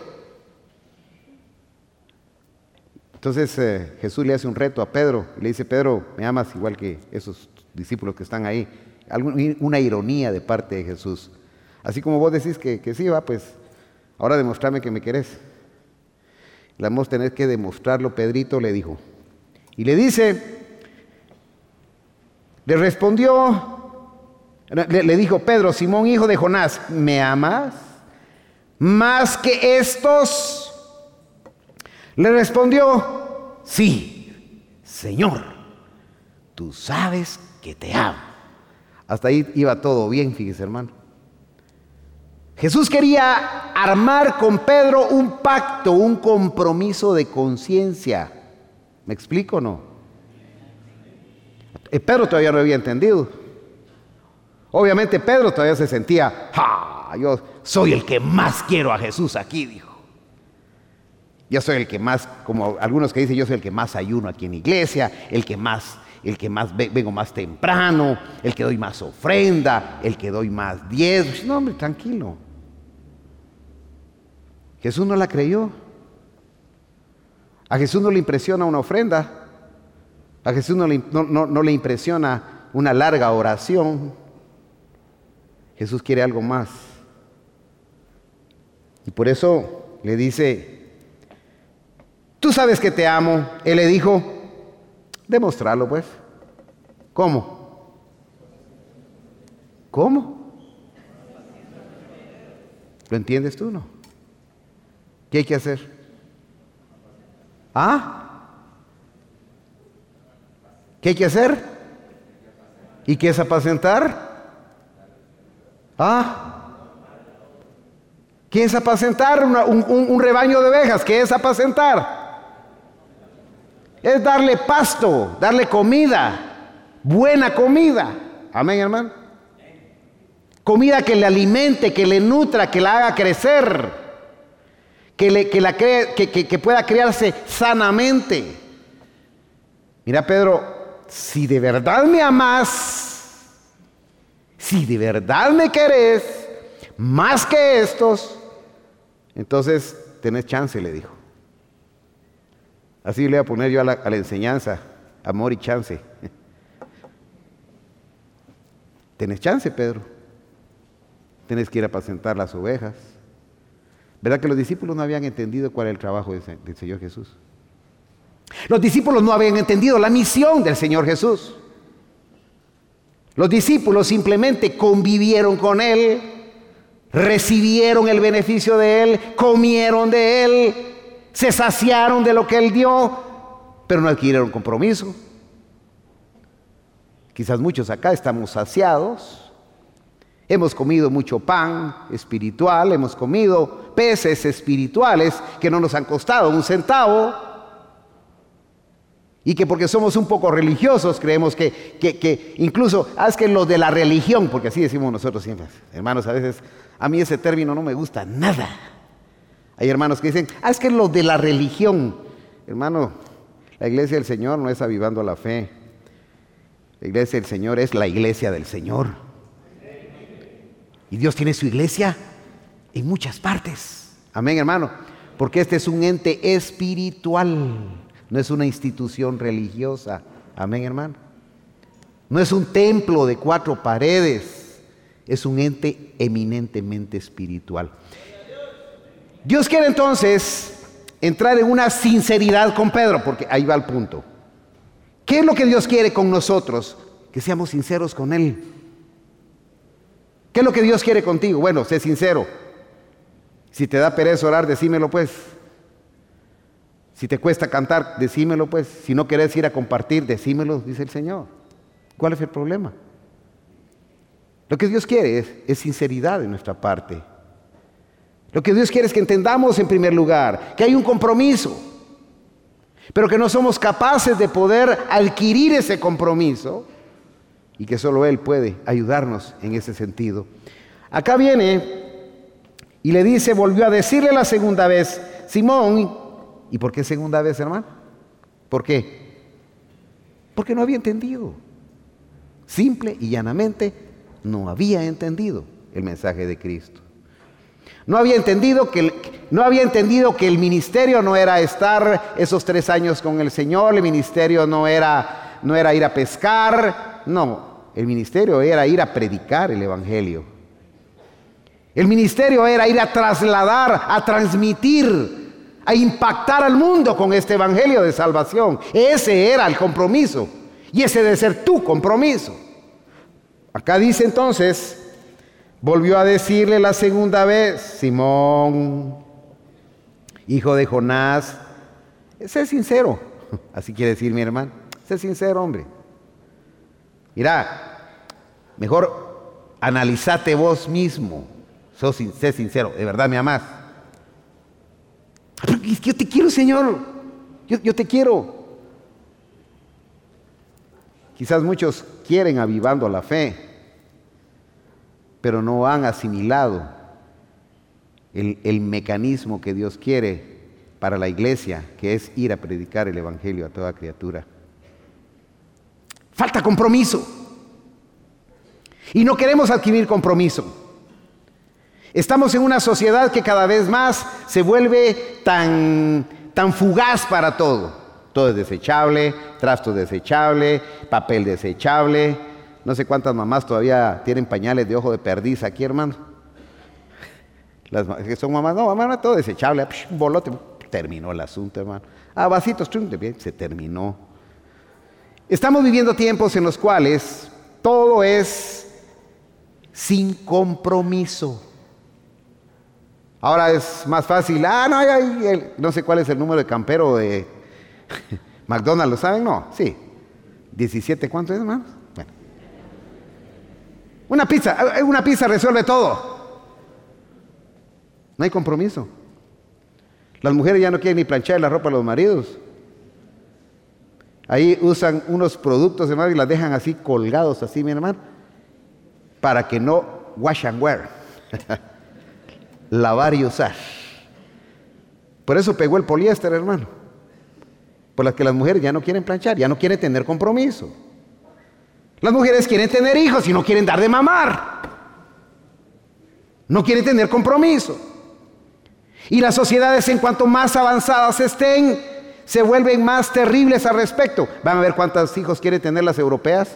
Entonces eh, Jesús le hace un reto a Pedro, y le dice: Pedro, ¿me amas igual que esos discípulos que están ahí? Una ironía de parte de Jesús. Así como vos decís que, que sí, va, pues ahora demostrame que me querés. La vamos a tener que demostrarlo, Pedrito, le dijo. Y le dice, le respondió, le, le dijo Pedro: Simón, hijo de Jonás, ¿me amas más que estos? Le respondió: sí, Señor, tú sabes que te amo. Hasta ahí iba todo bien, fíjese, hermano. Jesús quería armar con Pedro un pacto, un compromiso de conciencia. ¿Me explico o no? Pedro todavía no había entendido. Obviamente Pedro todavía se sentía: ¡ja! Yo soy el que más quiero a Jesús aquí, dijo. Yo soy el que más, como algunos que dicen, yo soy el que más ayuno aquí en la iglesia, el que más, el que más vengo más temprano, el que doy más ofrenda, el que doy más diez. No, hombre, tranquilo. Jesús no la creyó. A Jesús no le impresiona una ofrenda. A Jesús no le, no, no, no le impresiona una larga oración. Jesús quiere algo más. Y por eso le dice: tú sabes que te amo. Él le dijo: demostrarlo, pues. ¿Cómo? ¿Cómo? ¿Lo entiendes tú, no? ¿Qué hay que hacer? ¿Ah? ¿Qué hay que hacer? ¿Y qué es apacentar? ¿Ah? ¿Qué es apacentar? Una, un, un, un rebaño de ovejas. ¿Qué es apacentar? Es darle pasto, darle comida, buena comida. Amén, hermano. Comida que le alimente, que le nutra, que la haga crecer. Que, le, que, la cree, que, que, que pueda criarse sanamente. Mira, Pedro, si de verdad me amás, si de verdad me querés, más que estos, entonces tenés chance, le dijo. Así le voy a poner yo a la, a la enseñanza: amor y chance. Tenés chance, Pedro. Tenés que ir a apacentar las ovejas. ¿Verdad que los discípulos no habían entendido cuál era el trabajo del Señor Jesús? Los discípulos no habían entendido la misión del Señor Jesús. Los discípulos simplemente convivieron con Él, recibieron el beneficio de Él, comieron de Él, se saciaron de lo que Él dio, pero no adquirieron compromiso. Quizás muchos acá estamos saciados. Hemos comido mucho pan espiritual, hemos comido peces espirituales que no nos han costado un centavo, y que porque somos un poco religiosos creemos que, que, que incluso, ah, es que lo de la religión, porque así decimos nosotros siempre, hermanos, a veces a mí ese término no me gusta nada. Hay hermanos que dicen: ah, es que lo de la religión. Hermano, la iglesia del Señor no es avivando la fe. La iglesia del Señor es la iglesia del Señor. Y Dios tiene su iglesia en muchas partes. Amén, hermano. Porque este es un ente espiritual, no es una institución religiosa. Amén, hermano. No es un templo de cuatro paredes. Es un ente eminentemente espiritual. Dios quiere entonces entrar en una sinceridad con Pedro, porque ahí va el punto. ¿Qué es lo que Dios quiere con nosotros? Que seamos sinceros con Él. ¿Qué es lo que Dios quiere contigo? Bueno, sé sincero. Si te da pereza orar, decímelo pues. Si te cuesta cantar, decímelo pues. Si no querés ir a compartir, decímelo, dice el Señor. ¿Cuál es el problema? Lo que Dios quiere es, es sinceridad de nuestra parte. Lo que Dios quiere es que entendamos en primer lugar que hay un compromiso, pero que no somos capaces de poder adquirir ese compromiso y que solo Él puede ayudarnos en ese sentido. Acá viene y le dice, volvió a decirle la segunda vez, Simón, ¿y por qué segunda vez, hermano? ¿Por qué? Porque no había entendido. Simple y llanamente no había entendido el mensaje de Cristo. No había entendido que el, no había entendido que el ministerio no era estar esos tres años con el Señor, el ministerio no era, no era ir a pescar, no, el ministerio era ir a predicar el Evangelio. El ministerio era ir a trasladar, a transmitir, a impactar al mundo con este Evangelio de salvación. Ese era el compromiso y ese debe ser tu compromiso. Acá dice entonces, volvió a decirle la segunda vez, Simón, hijo de Jonás, sé sincero, así quiere decir mi hermano, sé sincero, hombre. Mira, mejor analízate vos mismo, sos, sé sincero, de verdad me amás. Pero yo te quiero, Señor, yo, yo te quiero. Quizás muchos quieren avivando la fe, pero no han asimilado el, el mecanismo que Dios quiere para la iglesia, que es ir a predicar el Evangelio a toda criatura. Falta compromiso. Y no queremos adquirir compromiso. Estamos en una sociedad que cada vez más se vuelve tan, tan fugaz para todo. Todo es desechable, trasto desechable, papel desechable. No sé cuántas mamás todavía tienen pañales de ojo de perdiz aquí, hermano. Las que son mamás, no, mamá, todo desechable, un bolote, terminó el asunto, hermano. Ah, vasitos, se terminó. Estamos viviendo tiempos en los cuales todo es sin compromiso. Ahora es más fácil, ah, no, hay, hay, el, no sé cuál es el número de campero de McDonald's, ¿lo saben? No, sí. diecisiete, ¿cuánto es, hermano? Bueno. Una pizza, una pizza resuelve todo. No hay compromiso. Las mujeres ya no quieren ni planchar la ropa de los maridos. Ahí usan unos productos, hermano, y las dejan así colgados, así, mi hermano, para que no wash and wear. Lavar y usar. Por eso pegó el poliéster, hermano. Por las que las mujeres ya no quieren planchar, ya no quieren tener compromiso. Las mujeres quieren tener hijos y no quieren dar de mamar. No quieren tener compromiso. Y las sociedades, en cuanto más avanzadas estén, se vuelven más terribles al respecto. Van a ver cuántos hijos quieren tener las europeas.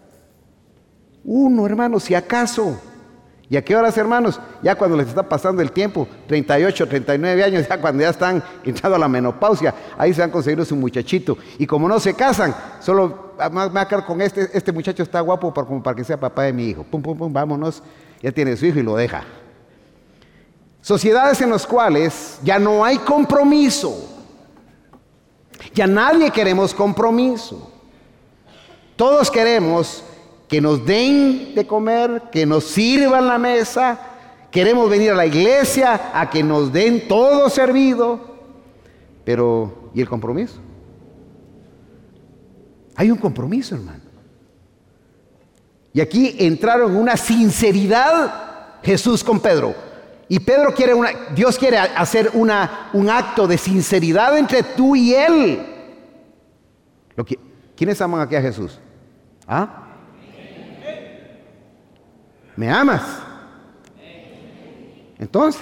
Uno, hermano, si acaso. ¿Y a qué horas, hermanos? Ya cuando les está pasando el tiempo, treinta y ocho, treinta y nueve años, ya cuando ya están entrando a la menopausia, ahí se han conseguido su muchachito. Y como no se casan, solo me voy a quedar con este, este muchacho está guapo para, como para que sea papá de mi hijo. Pum, pum, pum, vámonos. Ya tiene su hijo y lo deja. Sociedades en las cuales ya no hay compromiso. Ya nadie queremos compromiso. Todos queremos que nos den de comer, que nos sirvan la mesa. Queremos venir a la iglesia a que nos den todo servido. Pero, ¿y el compromiso? Hay un compromiso, hermano. Y aquí entraron en una sinceridad Jesús con Pedro. Y Pedro quiere una, Dios quiere hacer una, un acto de sinceridad entre tú y Él. Lo que, ¿quiénes aman aquí a Jesús? ¿Ah? ¿Me amas? Entonces,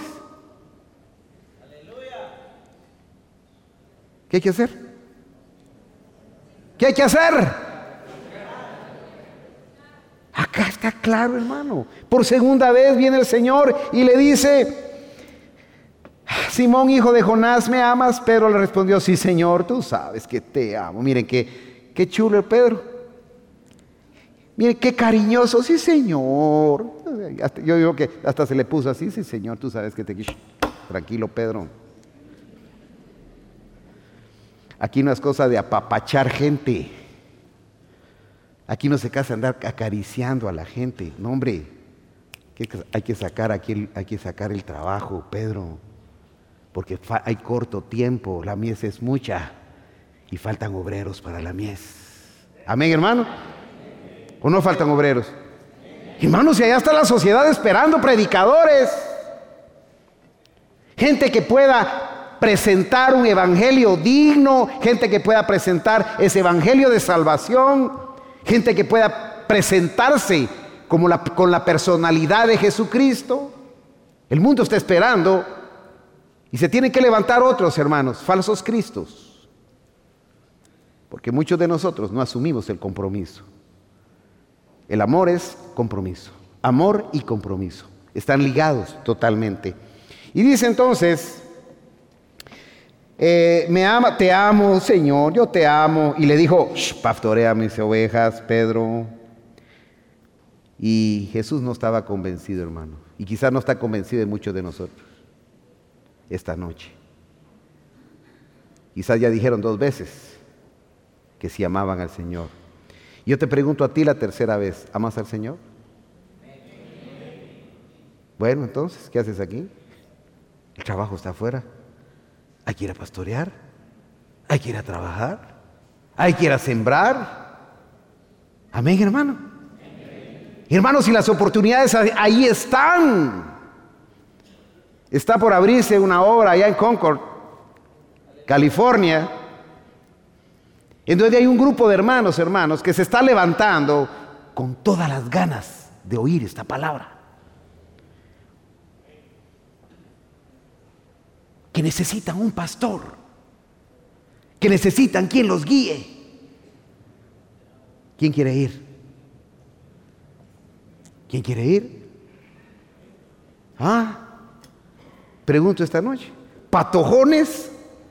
¿qué hay que hacer? ¿Qué hay que hacer? Acá está. Está claro, hermano. Por segunda vez viene el Señor y le dice: Simón, hijo de Jonás, ¿me amas? Pedro le respondió: sí, Señor, tú sabes que te amo. Miren qué, qué chulo el Pedro. Miren qué cariñoso. Sí, Señor. Hasta, yo digo que hasta se le puso así: sí, Señor, tú sabes que te quiero. Tranquilo, Pedro. Aquí no es cosa de apapachar gente. Aquí no se casa andar acariciando a la gente. No, hombre, hay que sacar aquí, hay que sacar el trabajo, Pedro, porque hay corto tiempo, la mies es mucha y faltan obreros para la mies. Amén, hermano. ¿O no faltan obreros? Hermanos, y allá está la sociedad esperando predicadores, gente que pueda presentar un evangelio digno, gente que pueda presentar ese evangelio de salvación, gente que pueda presentarse como la, con la personalidad de Jesucristo. El mundo está esperando y se tienen que levantar otros, hermanos, falsos cristos, porque muchos de nosotros no asumimos el compromiso. El amor es compromiso. Amor y compromiso están ligados totalmente. Y dice entonces: eh, me ama, te amo, Señor, yo te amo. Y le dijo: pastorea mis ovejas, Pedro. Y Jesús no estaba convencido, hermano. Y quizás no está convencido de muchos de nosotros esta noche. Quizás ya dijeron dos veces que sí amaban al Señor. Yo te pregunto a ti la tercera vez: ¿amas al Señor? Bueno, entonces, ¿qué haces aquí? El trabajo está afuera. Hay que ir a pastorear, hay que ir a trabajar, hay que ir a sembrar. Amén, hermano. Amén. Hermanos, y las oportunidades ahí están. Está por abrirse una obra allá en Concord, California, en donde hay un grupo de hermanos, hermanos, que se está levantando con todas las ganas de oír esta palabra. Que necesitan un pastor, que necesitan quien los guíe. ¿Quién quiere ir? ¿Quién quiere ir? Ah, pregunto esta noche. ¿Patojones?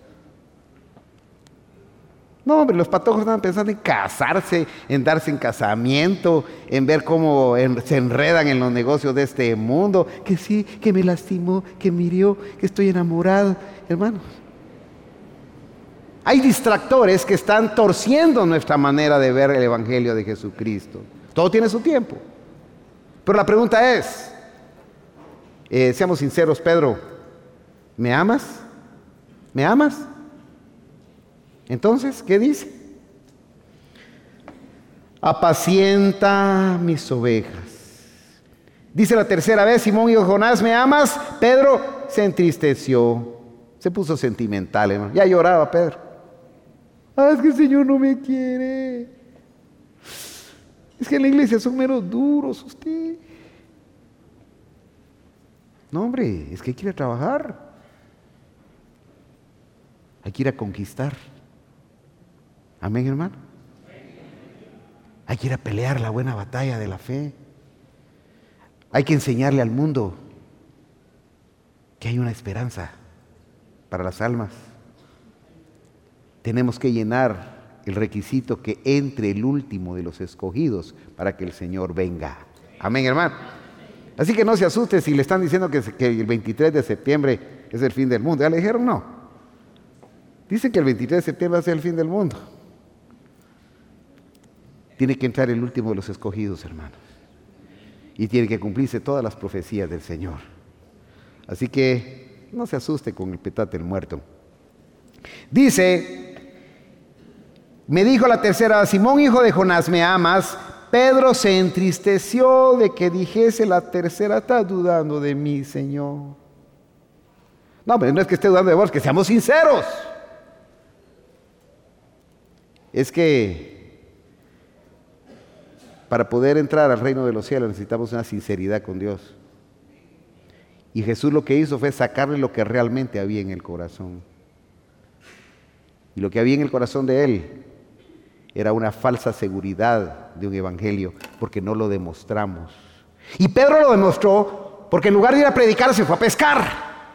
No, hombre, los patojos estaban pensando en casarse, en darse en casamiento, en ver cómo en, se enredan en los negocios de este mundo. Que sí, que me lastimó, que me hirió, que estoy enamorado. Hermanos, hay distractores que están torciendo nuestra manera de ver el evangelio de Jesucristo. Todo tiene su tiempo. Pero la pregunta es, eh, seamos sinceros, Pedro, ¿me amas? ¿Me amas? Entonces, ¿qué dice? Apacienta mis ovejas. Dice la tercera vez: Simón, hijo de Jonás, ¿me amas? Pedro se entristeció, se puso sentimental, hermano. Ya lloraba Pedro. Ah, es que el Señor no me quiere. Es que en la iglesia son meros duros usted. No, hombre, es que hay que ir a trabajar. Hay que ir a conquistar. Amén, hermano. Hay que ir a pelear la buena batalla de la fe. Hay que enseñarle al mundo que hay una esperanza para las almas. Tenemos que llenar el requisito que entre el último de los escogidos para que el Señor venga. Amén, hermano. Así que no se asuste si le están diciendo que, que el veintitrés de septiembre es el fin del mundo. ¿Ya le dijeron? No. Dicen que el veintitrés de septiembre va a ser el fin del mundo. Tiene que entrar el último de los escogidos, hermanos. Y tiene que cumplirse todas las profecías del Señor. Así que no se asuste con el petate del muerto. Dice, me dijo la tercera: Simón, hijo de Jonás, ¿me amas? Pedro se entristeció de que dijese la tercera: ¿estás dudando de mí, Señor? No, pero no es que esté dudando de vos, que seamos sinceros. Es que para poder entrar al reino de los cielos necesitamos una sinceridad con Dios. Y Jesús lo que hizo fue sacarle lo que realmente había en el corazón. Y lo que había en el corazón de él era una falsa seguridad de un evangelio. porque no lo demostramos. Y Pedro lo demostró porque en lugar de ir a predicar se fue a pescar.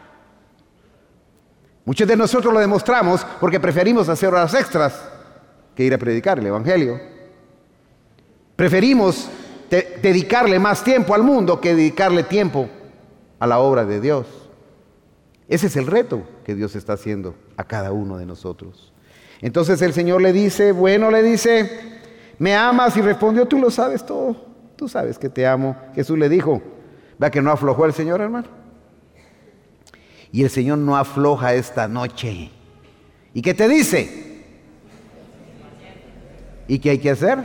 Muchos de nosotros lo demostramos porque preferimos hacer horas extras que ir a predicar el Evangelio. Preferimos de- dedicarle más tiempo al mundo que dedicarle tiempo a la obra de Dios. Ese es el reto que Dios está haciendo a cada uno de nosotros. Entonces el Señor le dice, bueno, le dice, ¿me amas? Y respondió, tú lo sabes todo, tú sabes que te amo. Jesús le dijo, ¿vea que no aflojó el Señor, hermano? Y el Señor no afloja esta noche. ¿Y qué te dice? ¿Y qué hay que hacer?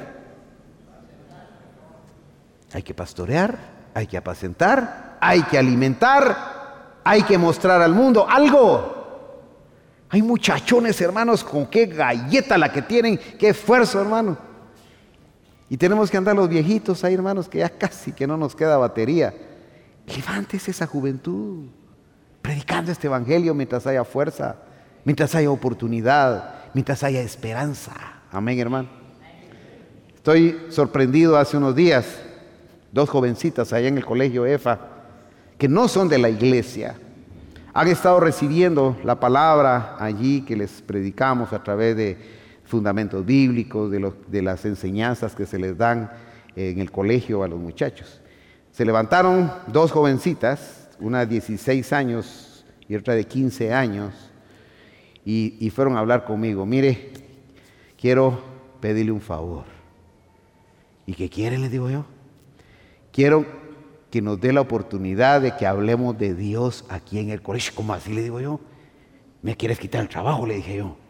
Hay que pastorear, hay que apacentar, hay que alimentar, hay que mostrar al mundo algo. Hay muchachones, hermanos, con qué galleta la que tienen, qué esfuerzo, hermano. Y tenemos que andar los viejitos ahí, hermanos, que ya casi que no nos queda batería. Levántese esa juventud, predicando este evangelio mientras haya fuerza, mientras haya oportunidad, mientras haya esperanza. Amén, hermano. Estoy sorprendido hace unos días, dos jovencitas allá en el colegio E F A, que no son de la iglesia, han estado recibiendo la palabra allí que les predicamos a través de fundamentos bíblicos, de, los, de las enseñanzas que se les dan en el colegio a los muchachos. Se levantaron dos jovencitas, una de dieciséis años y otra de quince años, y, y fueron a hablar conmigo. Mire, quiero pedirle un favor. ¿Y qué quieren? Les digo yo. Quiero que nos dé la oportunidad de que hablemos de Dios aquí en el colegio. ¿Cómo así? Le digo yo. ¿Me quieres quitar el trabajo? Le dije yo.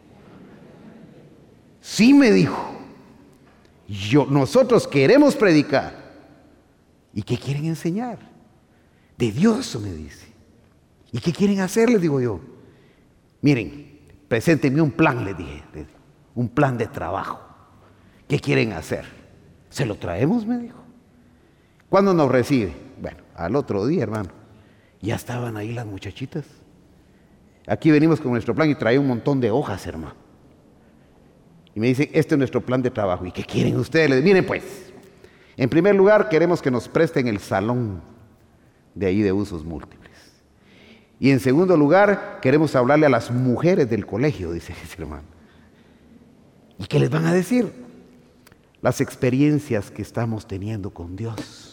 Sí, me dijo. Yo, nosotros queremos predicar. ¿Y qué quieren enseñar? De Dios, me dice. ¿Y qué quieren hacer? Les digo yo. Miren, preséntenme un plan, les dije. Un plan de trabajo. ¿Qué quieren hacer? ¿Se lo traemos? Me dijo. ¿Cuándo nos recibe? Bueno, al otro día, hermano. Ya estaban ahí las muchachitas. Aquí venimos con nuestro plan y trae un montón de hojas, hermano. Y me dicen, este es nuestro plan de trabajo. ¿Y qué quieren ustedes? Les digo, miren pues, en primer lugar queremos que nos presten el salón de ahí de usos múltiples. Y en segundo lugar, queremos hablarle a las mujeres del colegio, dice ese hermano. ¿Y qué les van a decir? Las experiencias que estamos teniendo con Dios.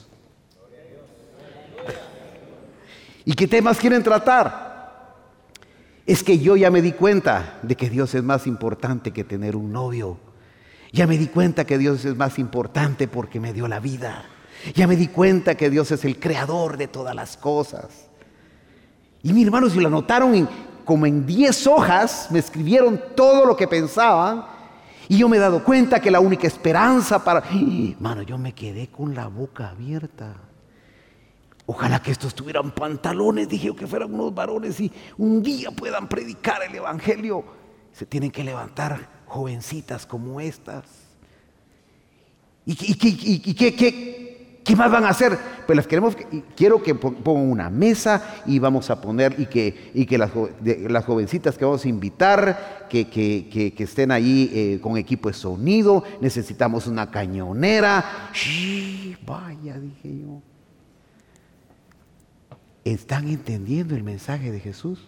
¿Y qué temas quieren tratar? Es que yo ya me di cuenta de que Dios es más importante que tener un novio. Ya me di cuenta que Dios es más importante porque me dio la vida. Ya me di cuenta que Dios es el creador de todas las cosas. Y mis hermanos, si lo anotaron en, como en diez hojas, me escribieron todo lo que pensaban. Y yo me he dado cuenta que la única esperanza para... Mano, yo me quedé con la boca abierta. Ojalá que estos tuvieran pantalones, dije yo, que fueran unos varones y un día puedan predicar el evangelio. Se tienen que levantar jovencitas como estas. ¿Y, y, y, y qué, qué, qué más van a hacer? Pues las queremos, quiero que pongan una mesa y vamos a poner, y que, y que las, de, las jovencitas que vamos a invitar, que, que, que, que estén ahí eh, con equipo de sonido, necesitamos una cañonera. Shh, vaya, dije yo. ¿Están entendiendo el mensaje de Jesús?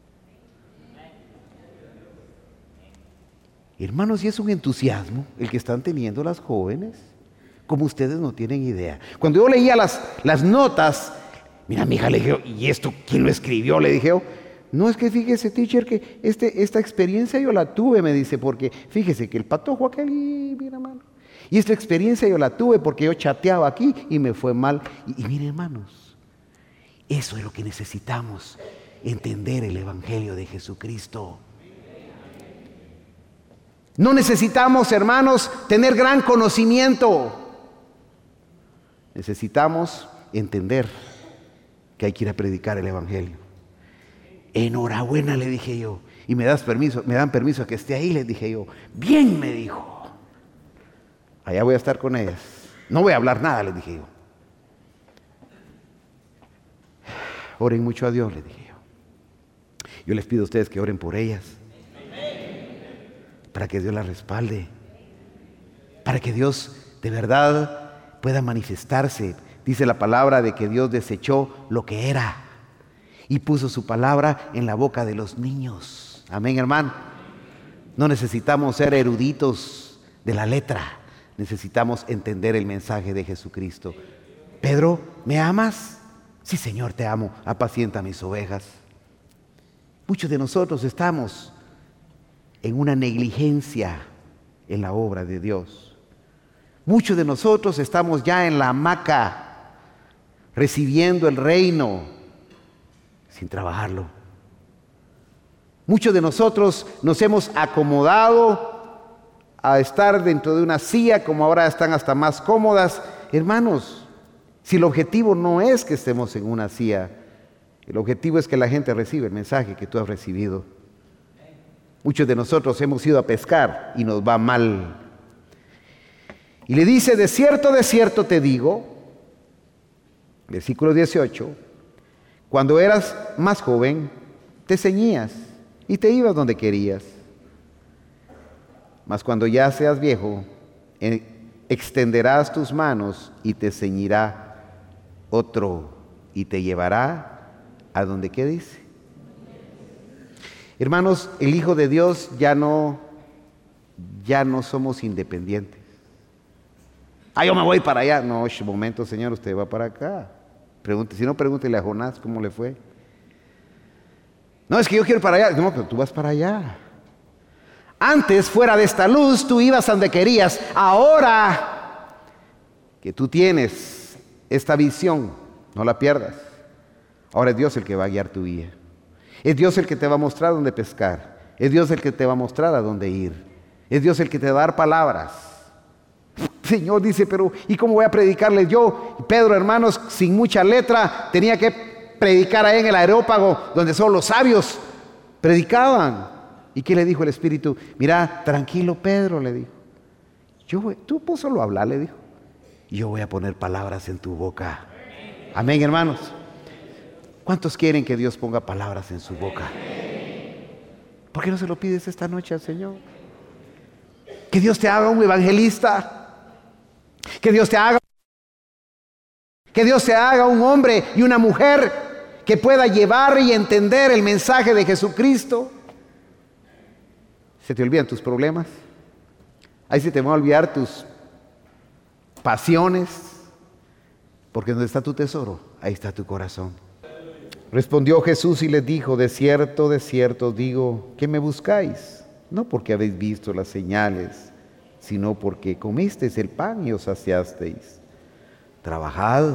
Hermanos, y es un entusiasmo el que están teniendo las jóvenes, como ustedes no tienen idea. Cuando yo leía las, las notas, mira, mi hija, le dije, ¿y esto quién lo escribió? Le dije, oh, no, es que fíjese, teacher, que este, esta experiencia yo la tuve, me dice, porque fíjese que el patojo aquel, y mira, hermano, y esta experiencia yo la tuve porque yo chateaba aquí y me fue mal. Y, y mire, hermanos, eso es lo que necesitamos, entender el evangelio de Jesucristo. No necesitamos, hermanos, tener gran conocimiento. Necesitamos entender que hay que ir a predicar el evangelio. Enhorabuena, le dije yo. Y me das permiso, me dan permiso a que esté ahí, les dije yo. Bien, me dijo. Allá voy a estar con ellas. No voy a hablar nada, les dije yo. Oren mucho a Dios, les dije yo. Yo les pido a ustedes que oren por ellas. Para que Dios las respalde. Para que Dios de verdad pueda manifestarse. Dice la palabra de que Dios desechó lo que era y puso su palabra en la boca de los niños. Amén, hermano. No necesitamos ser eruditos de la letra, necesitamos entender el mensaje de Jesucristo. Pedro, ¿me amas? Sí, Señor, te amo, apacienta mis ovejas. Muchos de nosotros estamos en una negligencia en la obra de Dios. Muchos de nosotros estamos ya en la hamaca, recibiendo el reino sin trabajarlo. Muchos de nosotros nos hemos acomodado a estar dentro de una silla, como ahora están hasta más cómodas. Hermanos, si el objetivo no es que estemos en una silla, el objetivo es que la gente reciba el mensaje que tú has recibido. Muchos de nosotros hemos ido a pescar y nos va mal. Y le dice, de cierto, de cierto te digo, versículo dieciocho, cuando eras más joven, te ceñías y te ibas donde querías. Mas cuando ya seas viejo, extenderás tus manos y te ceñirá otro y te llevará a donde, ¿qué dice? Hermanos, el Hijo de Dios ya no, ya no somos independientes. Ah, yo me voy para allá. No, un momento, Señor, usted va para acá. Pregunte, si no, pregúntele a Jonás cómo le fue. No, es que yo quiero para allá. No, pero tú vas para allá. Antes, fuera de esta luz, tú ibas a donde querías. Ahora que tú tienes esta visión, no la pierdas. Ahora es Dios el que va a guiar tu vida. Es Dios el que te va a mostrar dónde pescar. Es Dios el que te va a mostrar a dónde ir. Es Dios el que te va a dar palabras. Señor dice, pero ¿y cómo voy a predicarles yo? Pedro, hermanos, sin mucha letra, tenía que predicar ahí en el Areópago, donde solo los sabios predicaban. ¿Y qué le dijo el Espíritu? Mira, tranquilo, Pedro, le dijo. Yo voy, tú pues solo hablar, le dijo. Yo voy a poner palabras en tu boca. Amén, hermanos. ¿Cuántos quieren que Dios ponga palabras en su boca? ¿Por qué no se lo pides esta noche al Señor? Que Dios te haga un evangelista. Que Dios te haga, que Dios te haga un hombre y una mujer que pueda llevar y entender el mensaje de Jesucristo. ¿Se te olvidan tus problemas? Ahí se te van a olvidar tus pasiones. Porque donde está tu tesoro, ahí está tu corazón. Respondió Jesús y les dijo, de cierto, de cierto digo, que me buscáis, no porque habéis visto las señales, sino porque comisteis el pan y os saciasteis. Trabajad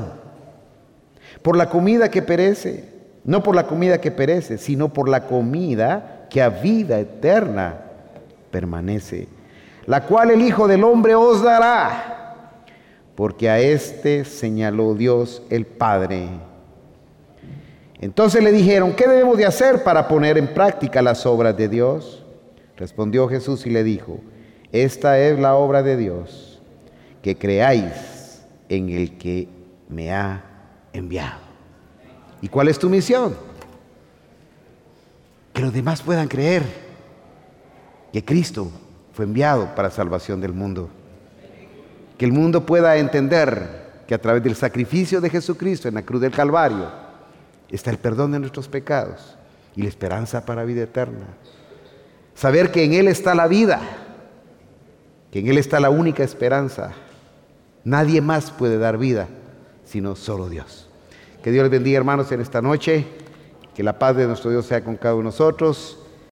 por la comida que perece, no por la comida que perece, sino por la comida que a vida eterna permanece, la cual el Hijo del Hombre os dará, porque a éste señaló Dios el Padre. Entonces le dijeron, ¿qué debemos de hacer para poner en práctica las obras de Dios? Respondió Jesús y le dijo, esta es la obra de Dios, que creáis en el que me ha enviado. ¿Y cuál es tu misión? Que los demás puedan creer que Cristo fue enviado para salvación del mundo. Que el mundo pueda entender que a través del sacrificio de Jesucristo en la cruz del Calvario está el perdón de nuestros pecados y la esperanza para vida eterna. Saber que en Él está la vida, que en Él está la única esperanza. Nadie más puede dar vida, sino solo Dios. Que Dios les bendiga, hermanos, en esta noche. Que la paz de nuestro Dios sea con cada uno de nosotros.